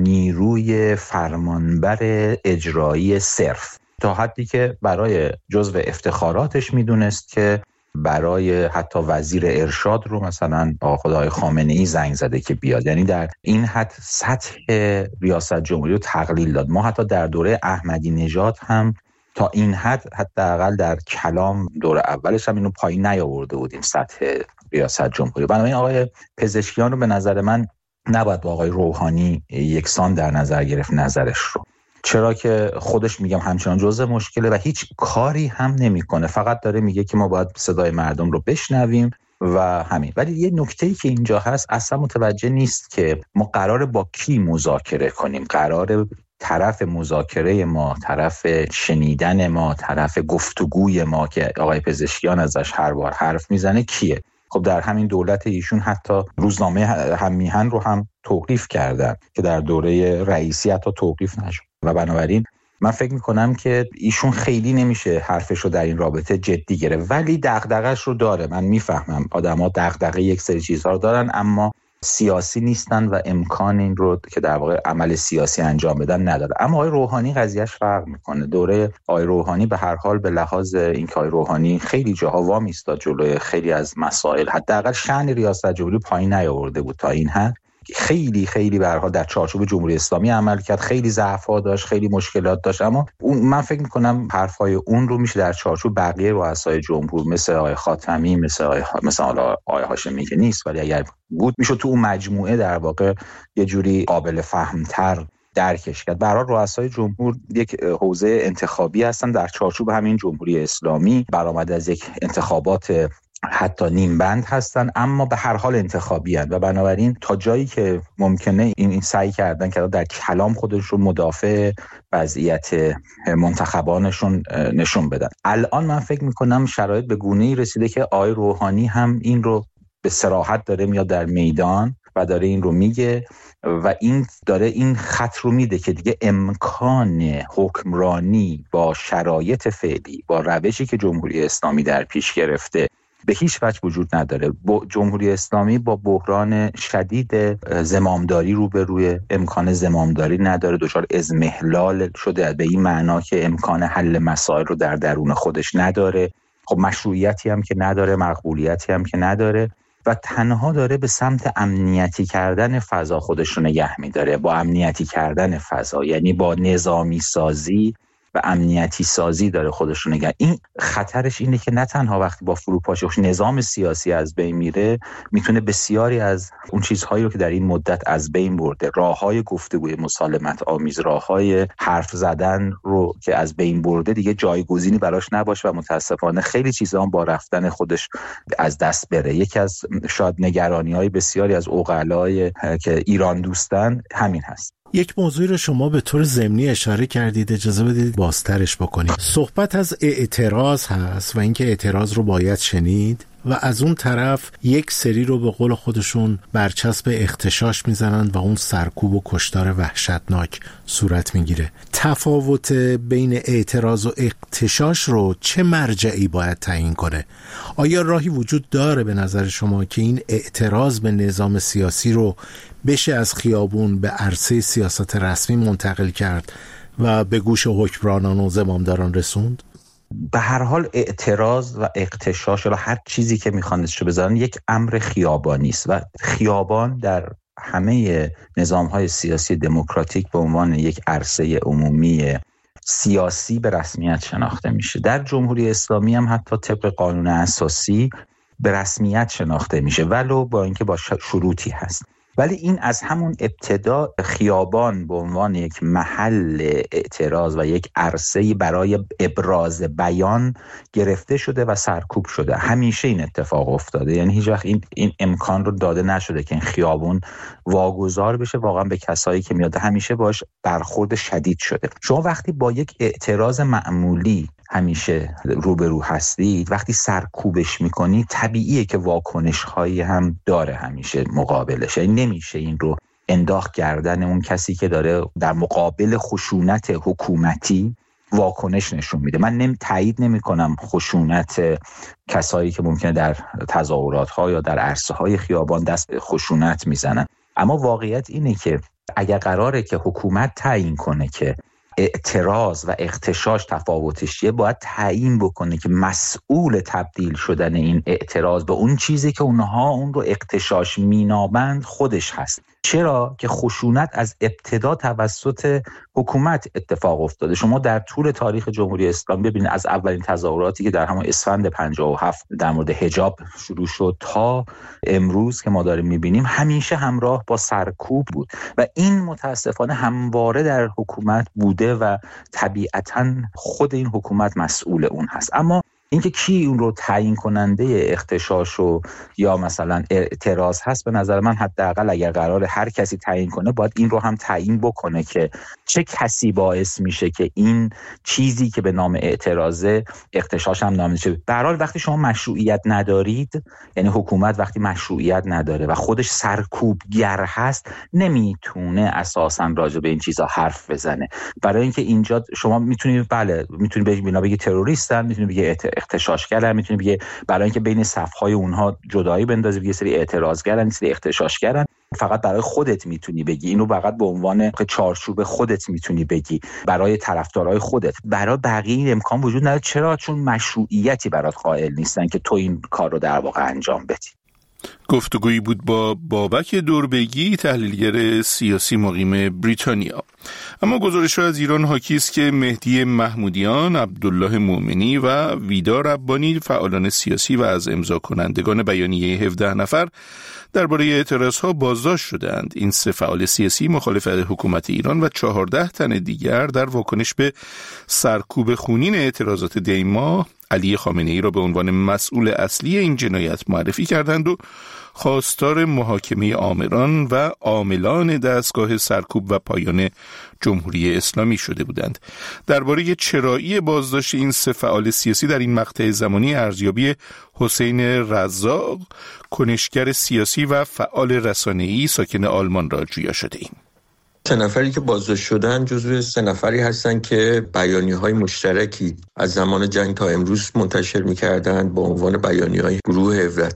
نیروی فرمانبر اجرایی صرف، تا حدی که برای جزو افتخاراتش میدونست که برای حتی وزیر ارشاد رو مثلا آقا خدای خامنه‌ای زنگ زده که بیاد. یعنی در این حد سطح ریاست جمهوری رو تقلیل داد. ما حتی در دوره احمدی نژاد هم تا این حد حداقل در کلام دوره اولش هم اینو پایین نیاورده بودیم سطح ریاست جمهوری. بنابراین آقای پزشکیان رو به نظر من نباید با آقای روحانی یکسان در نظر گرفت نظرش رو، چرا که خودش میگم همچنان جزء مشکله و هیچ کاری هم نمیکنه، فقط داره میگه که ما باید صدای مردم رو بشنویم و همین. ولی یه نکته‌ای که اینجا هست اصلا متوجه نیست که ما قراره با کی مذاکره کنیم، قراره طرف مذاکره ما، طرف شنیدن ما، طرف گفتگوی ما که آقای پزشکیان ازش هر بار حرف میزنه کیه؟ خب در همین دولت ایشون حتی روزنامه هم میهن رو هم توقیف کردن که در دوره رئیسی حتی توقیف نشد و بنابراین من فکر میکنم که ایشون خیلی نمیشه حرفش رو در این رابطه جدی گرفت، ولی دغدغه‌اش رو داره. من میفهمم آدما دغدغه یک سری چیزها رو دارن اما سیاسی نیستن و امکان این رو که در واقع عمل سیاسی انجام بدن نداره. اما آقای روحانی قضیهش فرق میکنه. دوره آقای روحانی به هر حال به لحاظ اینکه آقای روحانی خیلی جاها وامی ایستاد جلوی خیلی از مسائل، حداقل شأن ریاست جمهوری پایین نیاورده بود تا این حد. خیلی خیلی به هر حال در چارچوب جمهوری اسلامی عمل کرد، خیلی ضعف‌ها داشت، خیلی مشکلات داشت، اما اون من فکر می‌کنم حرفای اون رو میشه در چارچوب بقیه رؤسای جمهور مثل آقای خاتمی، مثل آقای مثلا آقای هاشمی که نیست ولی اگر بود میشه تو اون مجموعه در واقع یه جوری قابل فهم‌تر درکش کرد. به هر حال رؤسای جمهور یک حوزه انتخابی هستن در چارچوب همین جمهوری اسلامی، برآمده از یک انتخابات حتی نیم بند هستن اما به هر حال انتخابی هستن و بنابراین تا جایی که ممکنه این, این سعی کردن که در کلام خودشون مدافع وضعیت منتخبانشون نشون بدن. الان من فکر میکنم شرایط به گونه‌ای رسیده که آقای روحانی هم این رو به صراحت داره میاد در میدان و داره این رو میگه و این داره این خط رو میده که دیگه امکان حکمرانی با شرایط فعلی، با روشی که جمهوری اسلامی در پیش گرفته به هیچ وجه وجود نداره. جمهوری اسلامی با بحران شدید زمامداری روبروی، امکان زمامداری نداره، دچار اضمحلال شده به این معنا که امکان حل مسائل رو در درون خودش نداره. خب مشروعیتی هم که نداره، مقبولیتی هم که نداره و تنها داره به سمت امنیتی کردن فضا خودش رو نگه می‌داره. با امنیتی کردن فضا یعنی با نظامی سازی و امنیتی سازی داره خودش رو نگه. این خطرش اینه که نه تنها وقتی با فروپاشی نظام سیاسی از بین میره، میتونه بسیاری از اون چیزهایی رو که در این مدت از بین برده، راههای گفتگوی مسالمت آمیز، راههای حرف زدن رو که از بین برده، دیگه جایگزینی براش نباشه و متاسفانه خیلی چیزا هم با رفتن خودش از دست بره. یکی از شاید نگرانی‌های بسیاری از عقلای که ایران دوستن همین هست. یک موضوعی رو شما به طور ضمنی اشاره کردید، اجازه بدید بازترش بکنید. صحبت از اعتراض هست و اینکه اعتراض رو باید شنید و از اون طرف یک سری رو به قول خودشون برچسب اغتشاش میزنن و اون سرکوب و کشتار وحشتناک صورت میگیره. تفاوت بین اعتراض و اغتشاش رو چه مرجعی باید تعیین کنه؟ آیا راهی وجود داره به نظر شما که این اعتراض به نظام سیاسی رو بشه از خیابون به عرصه سیاست رسمی منتقل کرد و به گوش حکمرانان و زمامداران رسوند؟ به هر حال اعتراض و اغتشاش یا هر چیزی که میخوان اسمش بذارن یک امر خیابانی است و خیابان در همه نظام‌های سیاسی دموکراتیک به عنوان یک عرصه عمومی سیاسی به رسمیت شناخته میشه. در جمهوری اسلامی هم حتی طبق قانون اساسی به رسمیت شناخته میشه، ولو با اینکه با شروطی هست. ولی این از همون ابتدا خیابان به عنوان یک محل اعتراض و یک عرصه‌ای برای ابراز بیان گرفته شده و سرکوب شده. همیشه این اتفاق افتاده، یعنی هیچ وقت این این امکان رو داده نشده که این خیابون واگذار بشه واقعا به کسایی که میاد، همیشه باش برخورد شدید شده. شما وقتی با یک اعتراض معمولی همیشه روبرو هستید، وقتی سرکوبش میکنید طبیعیه که واکنش هایی هم داره همیشه مقابلش. یعنی نمیشه این رو انداخت کردن اون کسی که داره در مقابل خشونت حکومتی واکنش نشون میده. من نمی تایید نمی کنم خشونت کسایی که ممکنه در تظاهرات ها یا در عرصه های خیابان دست به خشونت میزنن، اما واقعیت اینه که اگر قراره که حکومت تعیین کنه که اعتراض و اغتشاش تفاوتش چیه، باید تعیین بکنه که مسئول تبدیل شدن این اعتراض به اون چیزی که اونها اون رو اغتشاش مینامند خودش هست. چرا که خشونت از ابتدا توسط حکومت اتفاق افتاده. شما در طول تاریخ جمهوری اسلامی ببینید از اولین تظاهراتی که در همون اسفند پنجاه و هفت در مورد حجاب شروع شد تا امروز که ما داریم میبینیم، همیشه همراه با سرکوب بود و این متاسفانه همواره در حکومت بوده و طبیعتاً خود این حکومت مسئول اون هست. اما اینکه کی اون رو تعیین کننده اغتشاش و یا مثلا اعتراض هست، به نظر من حداقل اگر قرار هر کسی تعیین کنه باید این رو هم تعیین بکنه که چه کسی باعث میشه که این چیزی که به نام اعتراضه اغتشاش هم نامیده شه. به هر حال وقتی شما مشروعیت ندارید، یعنی حکومت وقتی مشروعیت نداره و خودش سرکوبگر هست، نمیتونه اساسا راجع به این چیزا حرف بزنه. برای اینکه اینجا شما میتونید بله میتونید بگید اینا بگید تروریستن، میتونید بگید اغتشاشگرن، میتونید بگید برای اینکه بین صفهای اونها جدایی بندازی بگید سری اعتراضگرن، سری اغتشاشگرن. فقط برای خودت میتونی بگی اینو، فقط به عنوان چارچوب خودت میتونی بگی، برای طرفدارای خودت. برای بقیه این امکان وجود نداره. چرا؟ چون مشروعیتی برات قائل نیستن که تو این کار رو در واقع انجام بدی. گفتگویی بود با بابک دوربگی، تحلیلگر سیاسی مقیم بریتانیا. اما گزارش‌ها از ایران حاکی است که مهدی محمودیان، عبدالله مومنی و ویدا ربانی، فعالان سیاسی و از امضا کنندگان بیانیه هفده نفر درباره اعتراضها بازداشت شدند. این سه فعال سیاسی مخالف حکومت ایران و چهارده تن دیگر در واکنش به سرکوب خونین اعتراضات دی ماه علی خامنه‌ای را به عنوان مسئول اصلی این جنایت معرفی کردند و خواستار محاکمه آمران و عاملان دستگاه سرکوب و پایان جمهوری اسلامی شده بودند. درباره چرایی بازداشت این سه فعال سیاسی در این مقطع زمانی ارزیابی حسین رزاق، کنشگر سیاسی و فعال رسانه‌ای ساکن آلمان را جویا شده ایم. سه نفری که بازداشت شدن جزو سه نفری هستن که بیانیه‌های مشترکی از زمان جنگ تا امروز منتشر می‌کردند با عنوان بیانیه‌های گروه هفده تن.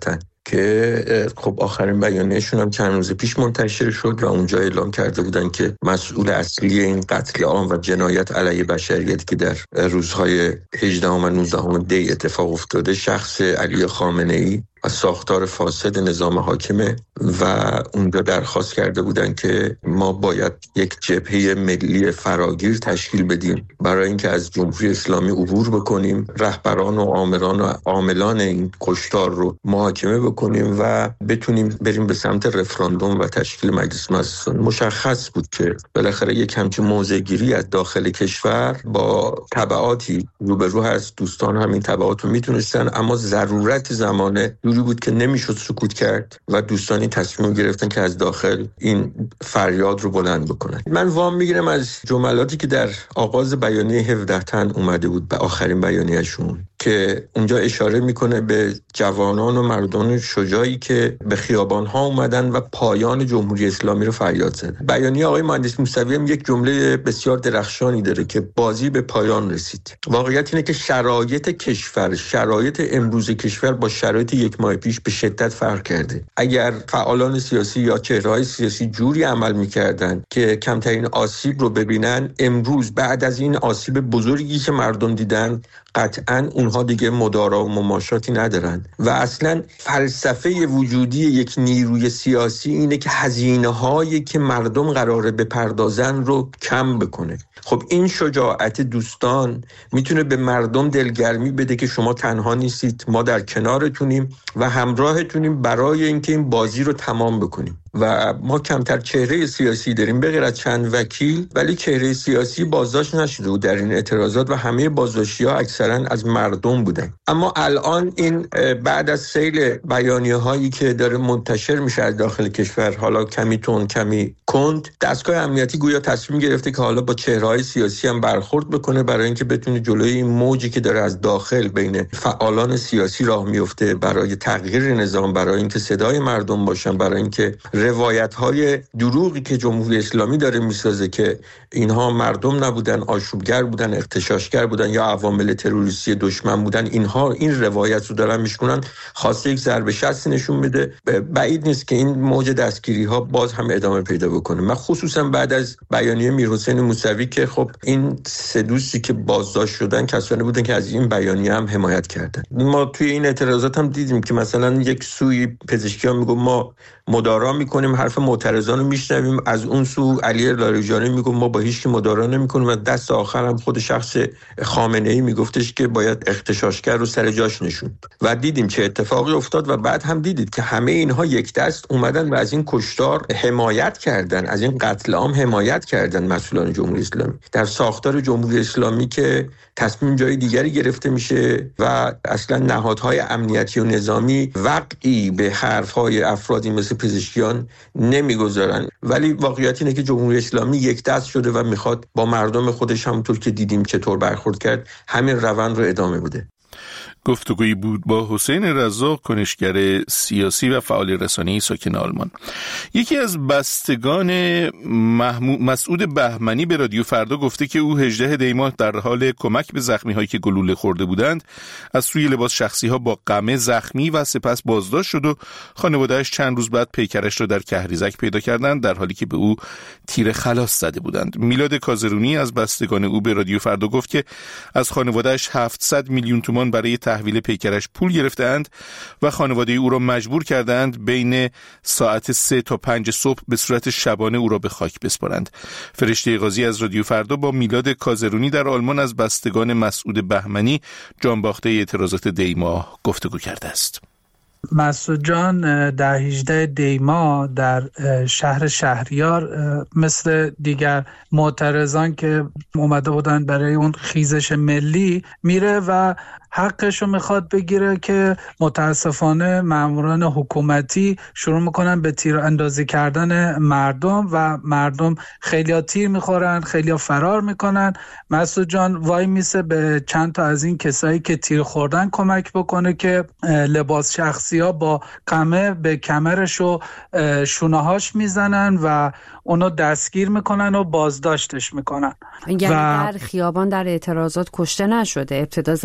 که خب آخرین بیانیه‌شون هم چند روز پیش منتشر شد و اونجا اعلام کرده بودن که مسئول اصلی این قتل عام و جنایت علیه بشریت که در روزهای هجدهم و نوزدهم دی اتفاق افتاده شخص علی خامنه‌ای از ساختار فاسد نظام حاکمه و اونجا درخواست کرده بودن که ما باید یک جبهه ملی فراگیر تشکیل بدیم برای اینکه از جمهوری اسلامی عبور بکنیم، رهبران و آمران و عاملان این کشتار رو محاکمه بکنیم و بتونیم بریم به سمت رفراندوم و تشکیل مجلس مؤسسان. مشخص بود که بالاخره یک همچین موضع‌گیری از داخل کشور با تبعاتی روبرو هست. دوستان همین تبعات رو میتونستن، اما ضرورت زمانه دوری بود که نمیشد سکوت کرد و دوستانی تصمیم گرفتن که از داخل این فریاد رو بلند بکنن. من وام میگیرم از جملاتی که در آغاز بیانیه هفده تن اومده بود به آخرین بیانیه‌شون که اونجا اشاره میکنه به جوانان و مردان شجاعی که به خیابان‌ها اومدن و پایان جمهوری اسلامی رو فریاد زدن. بیانیه آقای مهندس موسوی هم یک جمله بسیار درخشانی داره که بازی به پایان رسید. واقعیت اینه که شرایط کشور، شرایط امروز کشور با شرایط یک ماه پیش به شدت فرق کرده. اگر فعالان سیاسی یا چهره‌های سیاسی جوری عمل می‌کردن که کمترین آسیب رو ببینن، امروز بعد از این آسیب بزرگی که مردم دیدن قطعاً اونها دیگه مدارا و مماشاتی ندارن و اصلاً فلسفه وجودی یک نیروی سیاسی اینه که هزینه‌هایی که مردم قراره بپردازن رو کم بکنه. خب این شجاعت دوستان میتونه به مردم دلگرمی بده که شما تنها نیستید، ما در کنارتونیم و همراهتونیم برای اینکه این بازی رو تمام بکنیم. و ما کمتر چهره سیاسی داریم به غیر از چند وکیل، ولی چهره سیاسی بازداشت نشده بود در این اعتراضات و همه بازداشتی‌ها اکثرا از مردم بودن. اما الان این بعد از سیل بیانیه‌هایی که داره منتشر میشه از داخل کشور، حالا کمی تون کمی کند، دستگاه امنیتی گویا تصمیم گرفته که حالا با چهره‌های سیاسی هم برخورد بکنه برای اینکه بتونه جلوی این موجی که داره از داخل بین فعالان سیاسی راه میفته برای تغییر نظام، برای اینکه صدای مردم باشن، برای اینکه روایت‌های دروغی که جمهوری اسلامی داره میسازه که اینها مردم نبودن، آشوبگر بودن، اغتشاشگر بودن یا عوامل تروریستی دشمن بودن، اینها این روایت رو دارن میشکنن، خواسته یک ضربه شست نشون بده. بعید نیست که این موج دستگیری‌ها باز هم ادامه پیدا بکنه. من خصوصا بعد از بیانیه میرحسین موسوی که خب این سه دوستی که بازداشت شدن کسانی بودن که از این بیانیه هم حمایت کردن. ما توی این اعتراضات هم دیدیم که مثلا یک سوی پزشکی‌ها میگه ما مدارا میکنیم، حرف معترضان رو میشنویم، از اون سو علی لاریجانی میگه ما با هیچ کی مدارا نمیکنیم و دست آخر هم خود شخص خامنه‌ای میگفتش که باید اغتشاشگر رو سر جاش نشوند و دیدیم چه اتفاقی افتاد. و بعد هم دیدید که همه اینها یک دست اومدن و از این کشتار حمایت کردن، از این قتل عام حمایت کردن مسئولان جمهوری اسلامی در ساختار جمهوری اسلامی که تصمیم جای دیگری گرفته میشه و اصلا نهادهای امنیتی و نظامی وقعی به حرفهای افرادی مثل پزشکیان نمیگذارن. ولی واقعیت اینه که جمهوری اسلامی یک دست شده و میخواد با مردم خودش همونطور که دیدیم چطور برخورد کرد همین روند رو ادامه بده. گفتگویی بود با حسین رزاق، کنشگر سیاسی و فعال رسانه‌ای ساکن آلمان. یکی از بستگان محمو... مسعود بهمنی به رادیو فردا گفته که او هجدهم دی ماه در حال کمک به زخمی‌هایی که گلوله خورده بودند از سوی لباس شخصی‌ها با قمه زخمی و سپس بازداشت شد و خانواده‌اش چند روز بعد پیکرش را در کهریزک پیدا کردند در حالی که به او تیر خلاص زده بودند. میلاد کاظرونی از بستگان او به رادیو فردا گفت که از خانواده‌اش هفتصد میلیون تومان برای تحویل پیکرش پول گرفتند و خانواده او را مجبور کردند بین ساعت سه تا پنج صبح به صورت شبانه او را به خاک بسپارند. فرشته قاضی از رادیو فردا با میلاد کاظرونی در آلمان از بستگان مسعود بهمنی جانباخته اعتراضات دی ماه گفتگو کرده است. مسعود جان در هجدهم دی ماه در شهر شهریار مثل دیگر معترضان که اومده بودن برای اون خیزش ملی میره و حقشو میخواد بگیره که متاسفانه ماموران حکومتی شروع میکنن به تیر اندازی کردن مردم و مردم خیلیا تیر میخورن، خیلیا فرار میکنن. مسعود جان وای میسه به چند تا از این کسایی که تیر خوردن کمک بکنه که لباس شخصی ها با قمه به کمرش و شونه هاش میزنن و اونو دستگیر میکنن و بازداشتش میکنن. یعنی و در خیابان در اعتراضات کشته نشده، ابتدا زخمی شده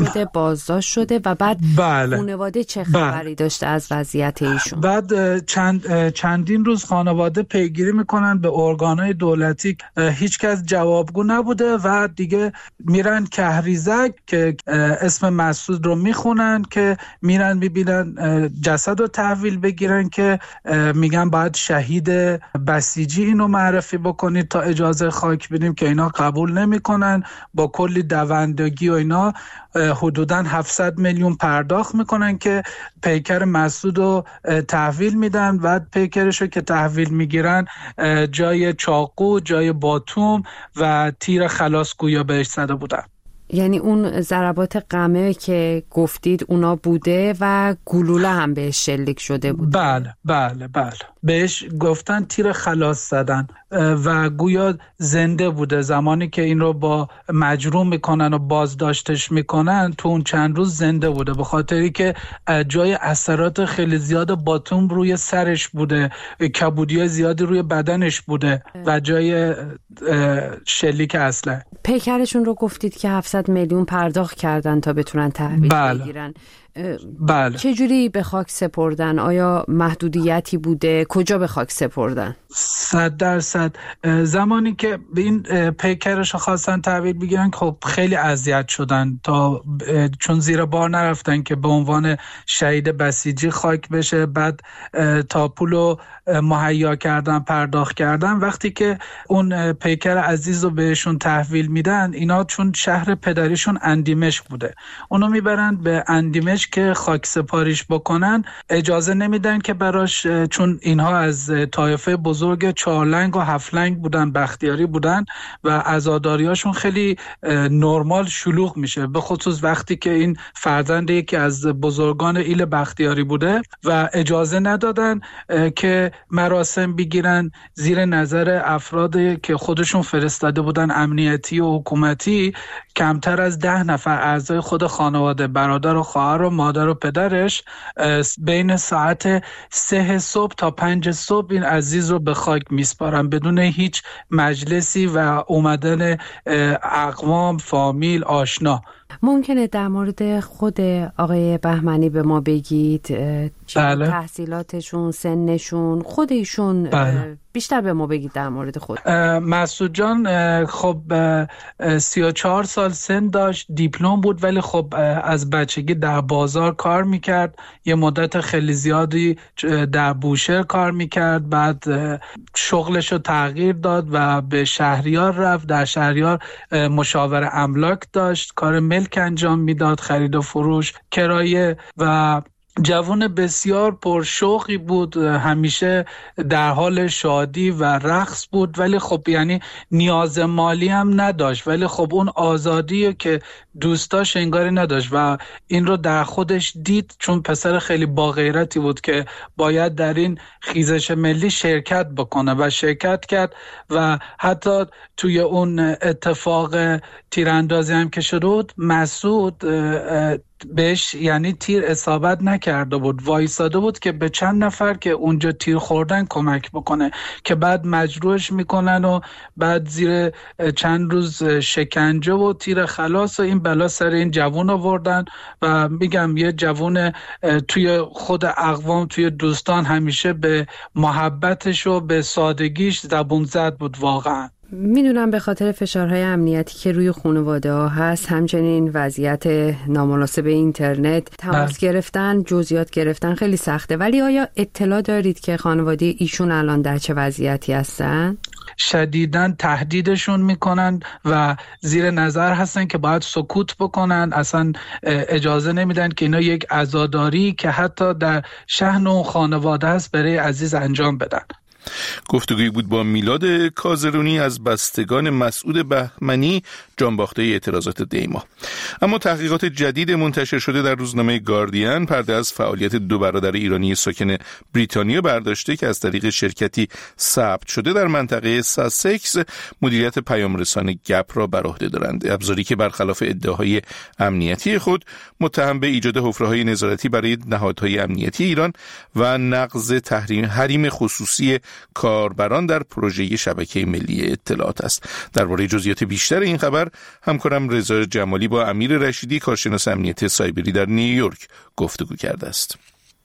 شده، بازداشت شده و بعد بله. خانواده چه خبری بله. داشته از وضعیت ایشون؟ بعد چند چندین روز خانواده پیگیری میکنن به ارگانهای دولتی، هیچ کس جوابگو نبوده و دیگه میرن کهریزک که اسم مسعود رو میخونن که میرن میبینن جسد رو تحویل بگیرن که میگن باید شهید بسیجی اینو معرفی بکنید تا اجازه خاک بدیم که اینا قبول نمیکنن. با کلی دوندگی و اینا حدوداً هفتصد میلیون پرداخت میکنن که پیکر مسعود رو تحویل میدن. بعد پیکرش رو که تحویل میگیرن جای چاقو، جای باتوم و تیر خلاص گویا بهش زده بودن. یعنی اون ضربات قمه که گفتید اونا بوده و گلوله هم بهش شلیک شده بود؟ بله بله بله بهش گفتن تیر خلاص زدن و گویا زنده بوده. زمانی که این رو با مجروح میکنن و بازداشتش میکنن تو اون چند روز زنده بوده، به خاطری که جای اثرات خیلی زیاد باتوم روی سرش بوده، کبودی زیادی روی بدنش بوده و جای شلیک اسلحه. پیکرشون رو گفتید که هفتصد میلیون پرداخت کردن تا بتونن تحویل بله. بگیرن. بله. چجوری به خاک سپردن؟ آیا محدودیتی بوده؟ کجا به خاک سپردن؟ صد درصد زمانی که به این پیکرش خواستن تحویل بگیرن خب خیلی اذیت شدن تا چون زیر بار نرفتن که به عنوان شهید بسیجی خاک بشه. بعد تا پولو مهیا کردن، پرداخت کردن. وقتی که اون پیکر عزیز رو بهشون تحویل میدن، اینا چون شهر پدریشون اندیمشق بوده، اونو میبرن به اندیمشق که خاک سپاریش بکنن. اجازه نمیدن که براش، چون اینها از طایفه بزرگ چهارلنگ و هفتلنگ بودن، بختیاری بودن و عزاداریاشون خیلی نرمال شلوغ میشه، به خصوص وقتی که این فرزند یکی از بزرگان ایل بختیاری بوده و اجازه ندادن که مراسم بگیرن زیر نظر افرادی که خودشون فرستاده بودن امنیتی و حکومتی. کمتر از ده نفر اعضای خود خانواده، برادر و خواهر و مادر و پدرش، بین ساعت سه صبح تا پنج صبح این عزیز رو به خاک میسپارن بدون هیچ مجلسی و اومدن اقوام، فامیل، آشنا. ممکنه در مورد خود آقای بهمنی به ما بگید؟ بله. تحصیلاتشون، سنشون، خود ایشون بله. بیشتر به ما بگید در مورد خود. مسعود جان خب سی و چهار سال سن داشت، دیپلم بود، ولی خب از بچگی در بازار کار میکرد. یه مدت خیلی زیادی در بوشهر کار میکرد. بعد شغلش رو تغییر داد و به شهریار رفت. در شهریار مشاور املاک داشت، کار ملک انجام میداد، خرید و فروش، کرایه. و جوان بسیار پرشوقی بود، همیشه در حال شادی و رقص بود، ولی خب یعنی نیاز مالی هم نداشت، ولی خب اون آزادی که دوست داشت انگاری نداشت و این رو در خودش دید، چون پسر خیلی با غیرتی بود که باید در این خیزش ملی شرکت بکنه و شرکت کرد. و حتی توی اون اتفاق تیراندازی هم که شده بود، مسعود بهش یعنی تیر اصابت نکرده بود، وایساده بود که به چند نفر که اونجا تیر خوردن کمک بکنه، که بعد مجروحش میکنن و بعد زیر چند روز شکنجه و تیر خلاص و این بلا سر این جوون آوردن. و میگم یه جوون توی خود اقوام، توی دوستان همیشه به محبتش و به سادگیش زبون زد بود واقعا. میدونم به خاطر فشارهای امنیتی که روی خانواده ها هست، همچنین وضعیت نامناسب اینترنت، تماس گرفتن، جزئیات گرفتن خیلی سخته، ولی آیا اطلاع دارید که خانواده ایشون الان در چه وضعیتی هستن؟ شدیداً تهدیدشون میکنن و زیر نظر هستن که باید سکوت بکنن، اصلا اجازه نمیدن که اینا یک عزاداری که حتی در شأن اون خانواده هست برای عزیز انجام بدن. گفتگویی بود با میلاد کازرونی از بستگان مسعود بهمنی، جانباخته اعتراضات دیما. اما تحقیقات جدید منتشر شده در روزنامه گاردین پرده از فعالیت دو برادر ایرانی ساکن بریتانیا برداشته که از طریق شرکتی ثبت شده در منطقه ساسکس مدیریت پیامرسان گپ را بر عهده دارند. ابزاری که برخلاف ادعاهای امنیتی خود متهم به ایجاد حفره‌های نظارتی برای نهادهای امنیتی ایران و نقض تحریم حریم خصوصی کاربران در پروژه شبکه ملی اطلاعات است. درباره جزئیات بیشتر این خبر همکارم رضا جمالی با امیر رشیدی کارشناس امنیتی سایبری در نیویورک گفتگو کرده است.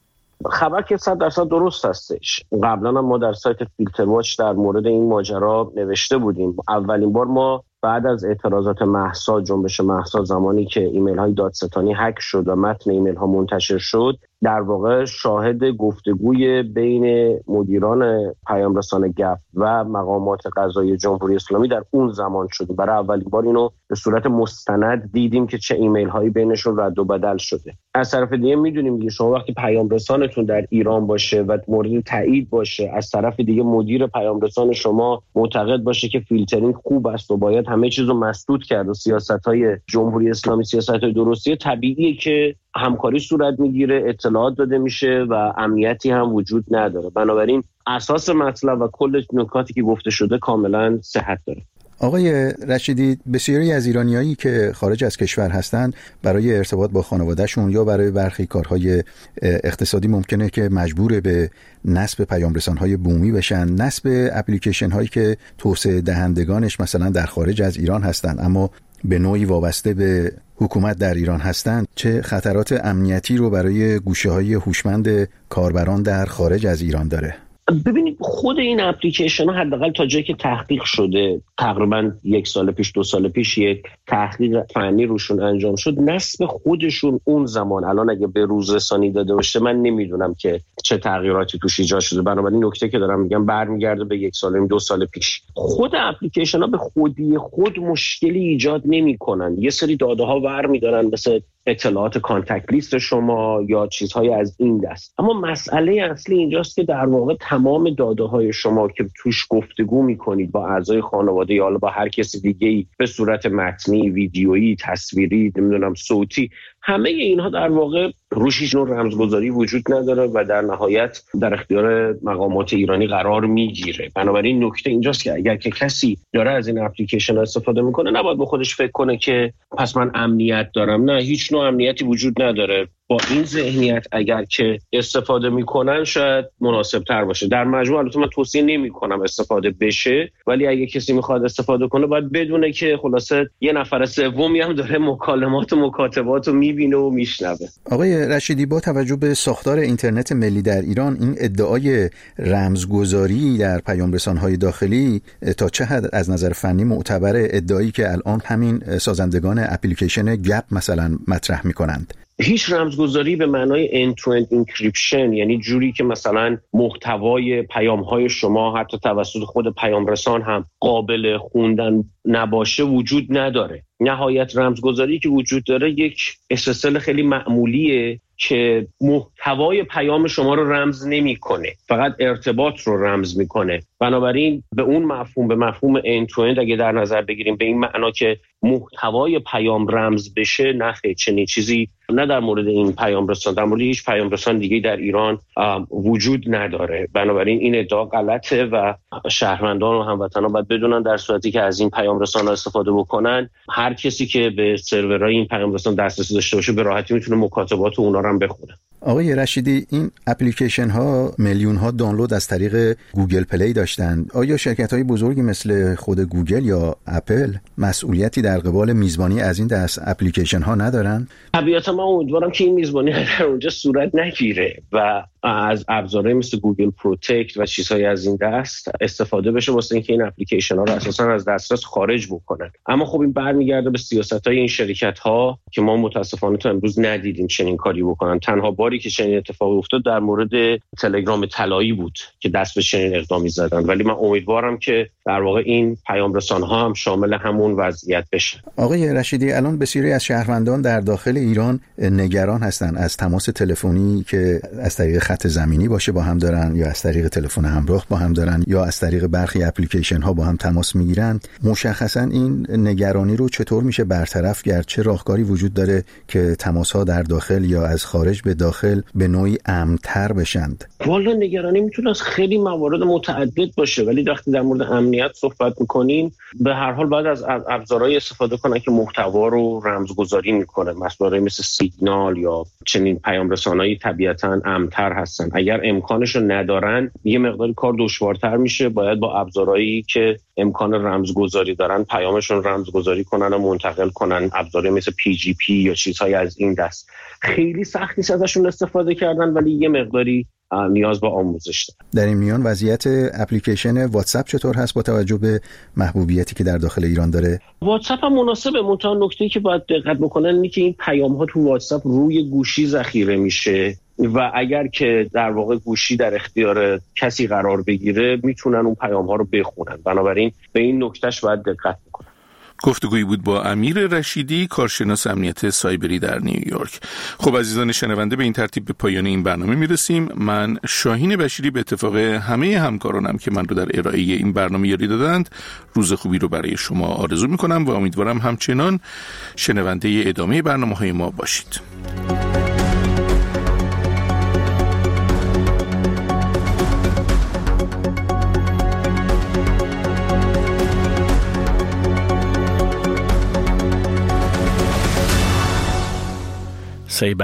خبر که صد درصد درست هستش. قبلا هم ما در سایت فیلتر واچ در مورد این ماجرا نوشته بودیم. اولین بار ما بعد از اعتراضات مهسا، جنبش مهسا، زمانی که ایمیل های دادستانی هک شد و متن ایمیل ها منتشر شد، در واقع شاهد گفتگوی بین مدیران پیام رسان گپ و مقامات قضایی جمهوری اسلامی در اون زمان شد. برای اولین بار اینو به صورت مستند دیدیم که چه ایمیل هایی بینشون رد و بدل شده. از طرف دیگه میدونیم دیگه شما وقتی پیام رسانتون در ایران باشه و مورد تایید باشه، از طرف دیگه مدیر پیام رسان شما معتقد باشه که فیلترینگ خوب است و باید همه چیز رو مسدود کرد و سیاست‌های جمهوری اسلامی سیاست‌های درستی، طبیعیه که همکاری صورت میگیره، اطلاعات داده میشه و امنیتی هم وجود نداره. بنابراین اساس مطلب و کل نکاتی که گفته شده کاملا صحت داره. آقای رشیدی، بسیاری از ایرانیایی که خارج از کشور هستند برای ارتباط با خانوادهشون یا برای برخی کارهای اقتصادی ممکنه که مجبور به نصب پیام رسان‌های بومی بشن، نصب اپلیکیشن هایی که توسعه دهندگانش مثلا در خارج از ایران هستند اما به نوعی وابسته به حکومت در ایران هستند، چه خطرات امنیتی رو برای گوشه‌های هوشمند کاربران در خارج از ایران داره؟ ببینید خود این اپلیکیشن ها حداقل تا جایی که تحقیق شده، تقریبا یک سال پیش دو سال پیش یک تحقیق فنی روشون انجام شد، نصب خودشون اون زمان الان اگه به روز رسانی داده باشه من نمیدونم که چه تغییراتی توش ایجاد شده. بنابراین نکته که دارم میگم برمیگرده به یک سال دو سال پیش. خود اپلیکیشن ها به خودی خود مشکلی ایجاد نمیکنن، یه سری داده ها برمیدارن مثل اطلاعات کانتکت لیست شما یا چیزهای از این دست، اما مسئله اصلی اینجاست که در واقع تمام داده های شما که توش گفتگو میکنید با اعضای خانواده یا با هر کسی دیگه‌ای به صورت متنی، ویدیویی، تصویری، نمیدونم صوتی، همه اینها در واقع روش هیچ نوع رمزگذاری وجود نداره و در نهایت در اختیار مقامات ایرانی قرار میگیره. بنابراین نکته اینجاست که اگر که کسی داره از این اپلیکیشن استفاده میکنه نباید به خودش فکر کنه که پس من امنیت دارم. نه، هیچ نوع امنیتی وجود نداره. با این ذهنیت اگر که استفاده میکنن شاید مناسب تر باشه. در مجموع البته من توصیه نمی کنم استفاده بشه، ولی اگه کسی میخواد استفاده کنه باید بدونه که خلاصه یه نفر سومی هم داره مکالمات و مکاتبات رو میبینه و میشنوه. آقای رشیدی، با توجه به ساختار اینترنت ملی در ایران، این ادعای رمزگذاری در پیام رسان‌های داخلی تا چه حد از نظر فنی معتبره؟ ادعایی که الان همین سازندگان اپلیکیشن گپ مثلا مطرح میکنند. هیچ رمزگذاری به معنای end to end encryption، یعنی جوری که مثلا محتوای پیام‌های شما حتی توسط خود پیام رسان هم قابل خوندن نباشه وجود نداره. نهایت رمزگذاری که وجود داره یک اس اس ال خیلی معمولیه که محتوای پیام شما رو رمز نمی‌کنه، فقط ارتباط رو رمز می‌کنه. بنابراین به اون مفهوم، به مفهوم end to end اگه در نظر بگیریم به این معنا که محتوای پیام رمز بشه، نه خیر، چنین چیزی نه در مورد این پیام رسان، در مورد هیچ پیام رسان دیگه در ایران وجود نداره. بنابراین این ادعا غلطه و شهروندان و هموطنان باید بدونن در صورتی که از این پیام رسان استفاده بکنن، هر کسی که به سرورهای این پیام رسان دسترسی داشته باشه به راحتی میتونه مکاتبات اونا رو هم بخونه. آقای رشیدی، این اپلیکیشن ها میلیون ها دانلود از طریق گوگل پلی داشتند. آیا شرکت های بزرگی مثل خود گوگل یا اپل مسئولیتی در قبال میزبانی از این دست اپلیکیشن ها ندارن؟ طبیعتا من امیدوارم که این میزبانی در اونجا صورت نگیره و از ابزارهای مثل گوگل پروتکت و چیزهای از این دست استفاده بشه واسه اینکه این اپلیکیشن ها رو اساسا از دسترس خارج بکنن. اما خب این برمیگرده به سیاست‌های این شرکت ها که ما متاسفانه تا امروز ندیدیم چنین کاری بکنن. تنها باری که چنین اتفاقی افتاد در مورد تلگرام طلایی بود که دست به چنین اقدامی زدن، ولی من امیدوارم که در واقع این پیام رسان ها هم شامل همون وضعیت بشه. آقای رشیدی، الان بسیاری از شهروندان در داخل ایران نگران هستند از تماس تلفنی که از طریق خط زمینی باشه با هم دارن یا از طریق تلفن همراه با هم دارن یا از طریق برخی اپلیکیشن ها با هم تماس میگیرن. مشخصا این نگرانی رو چطور میشه برطرف کرد؟ چه راهکاری وجود داره که تماس ها در داخل یا از خارج به داخل به نوعی امن‌تر بشند؟ والا نگرانی میتونه از خیلی موارد متعدد باشه، ولی وقتی در مورد امنیت صحبت میکنیم به هر حال باید از ابزارهای استفاده کنن که محتوا رو رمزگذاری میکنه، مثلا مثل سیگنال یا چنین پیام رسانایی طبیعتاً امن‌تر هستن. اگر امکانش رو ندارن یه مقداری کار دشوارتر میشه، باید با ابزارهایی که امکان رمزگذاری دارن پیامشون رمزگذاری کنن و منتقل کنن، ابزارهایی مثل پی جی پی یا چیزهای از این دست. خیلی سخت نیست ازشون استفاده کردن، ولی یه مقداری نیاز به آموزش داره. در این میان وضعیت اپلیکیشن واتساپ چطور هست با توجه به محبوبیتی که در داخل ایران داره؟ واتساپ هم مناسبه، منتها نکته‌ای که باید دقت بکنن اینه که این پیام ها تو واتساپ روی گوشی ذخیره میشه و اگر که در واقع گوشی در اختیار کسی قرار بگیره میتونن اون پیام ها رو بخونن. بنابراین به این نکتهش باید دقت بکنن. گفتگویی بود با امیر رشیدی، کارشناس امنیت سایبری در نیویورک. خب عزیزان شنونده، به این ترتیب به پایان این برنامه میرسیم. من شاهین بشیری به اتفاق همه همکارانم که من رو در ارائه این برنامه یاری دادند روز خوبی رو برای شما آرزو میکنم و امیدوارم همچنان شنونده ادامه برنامه‌های ما باشید. Say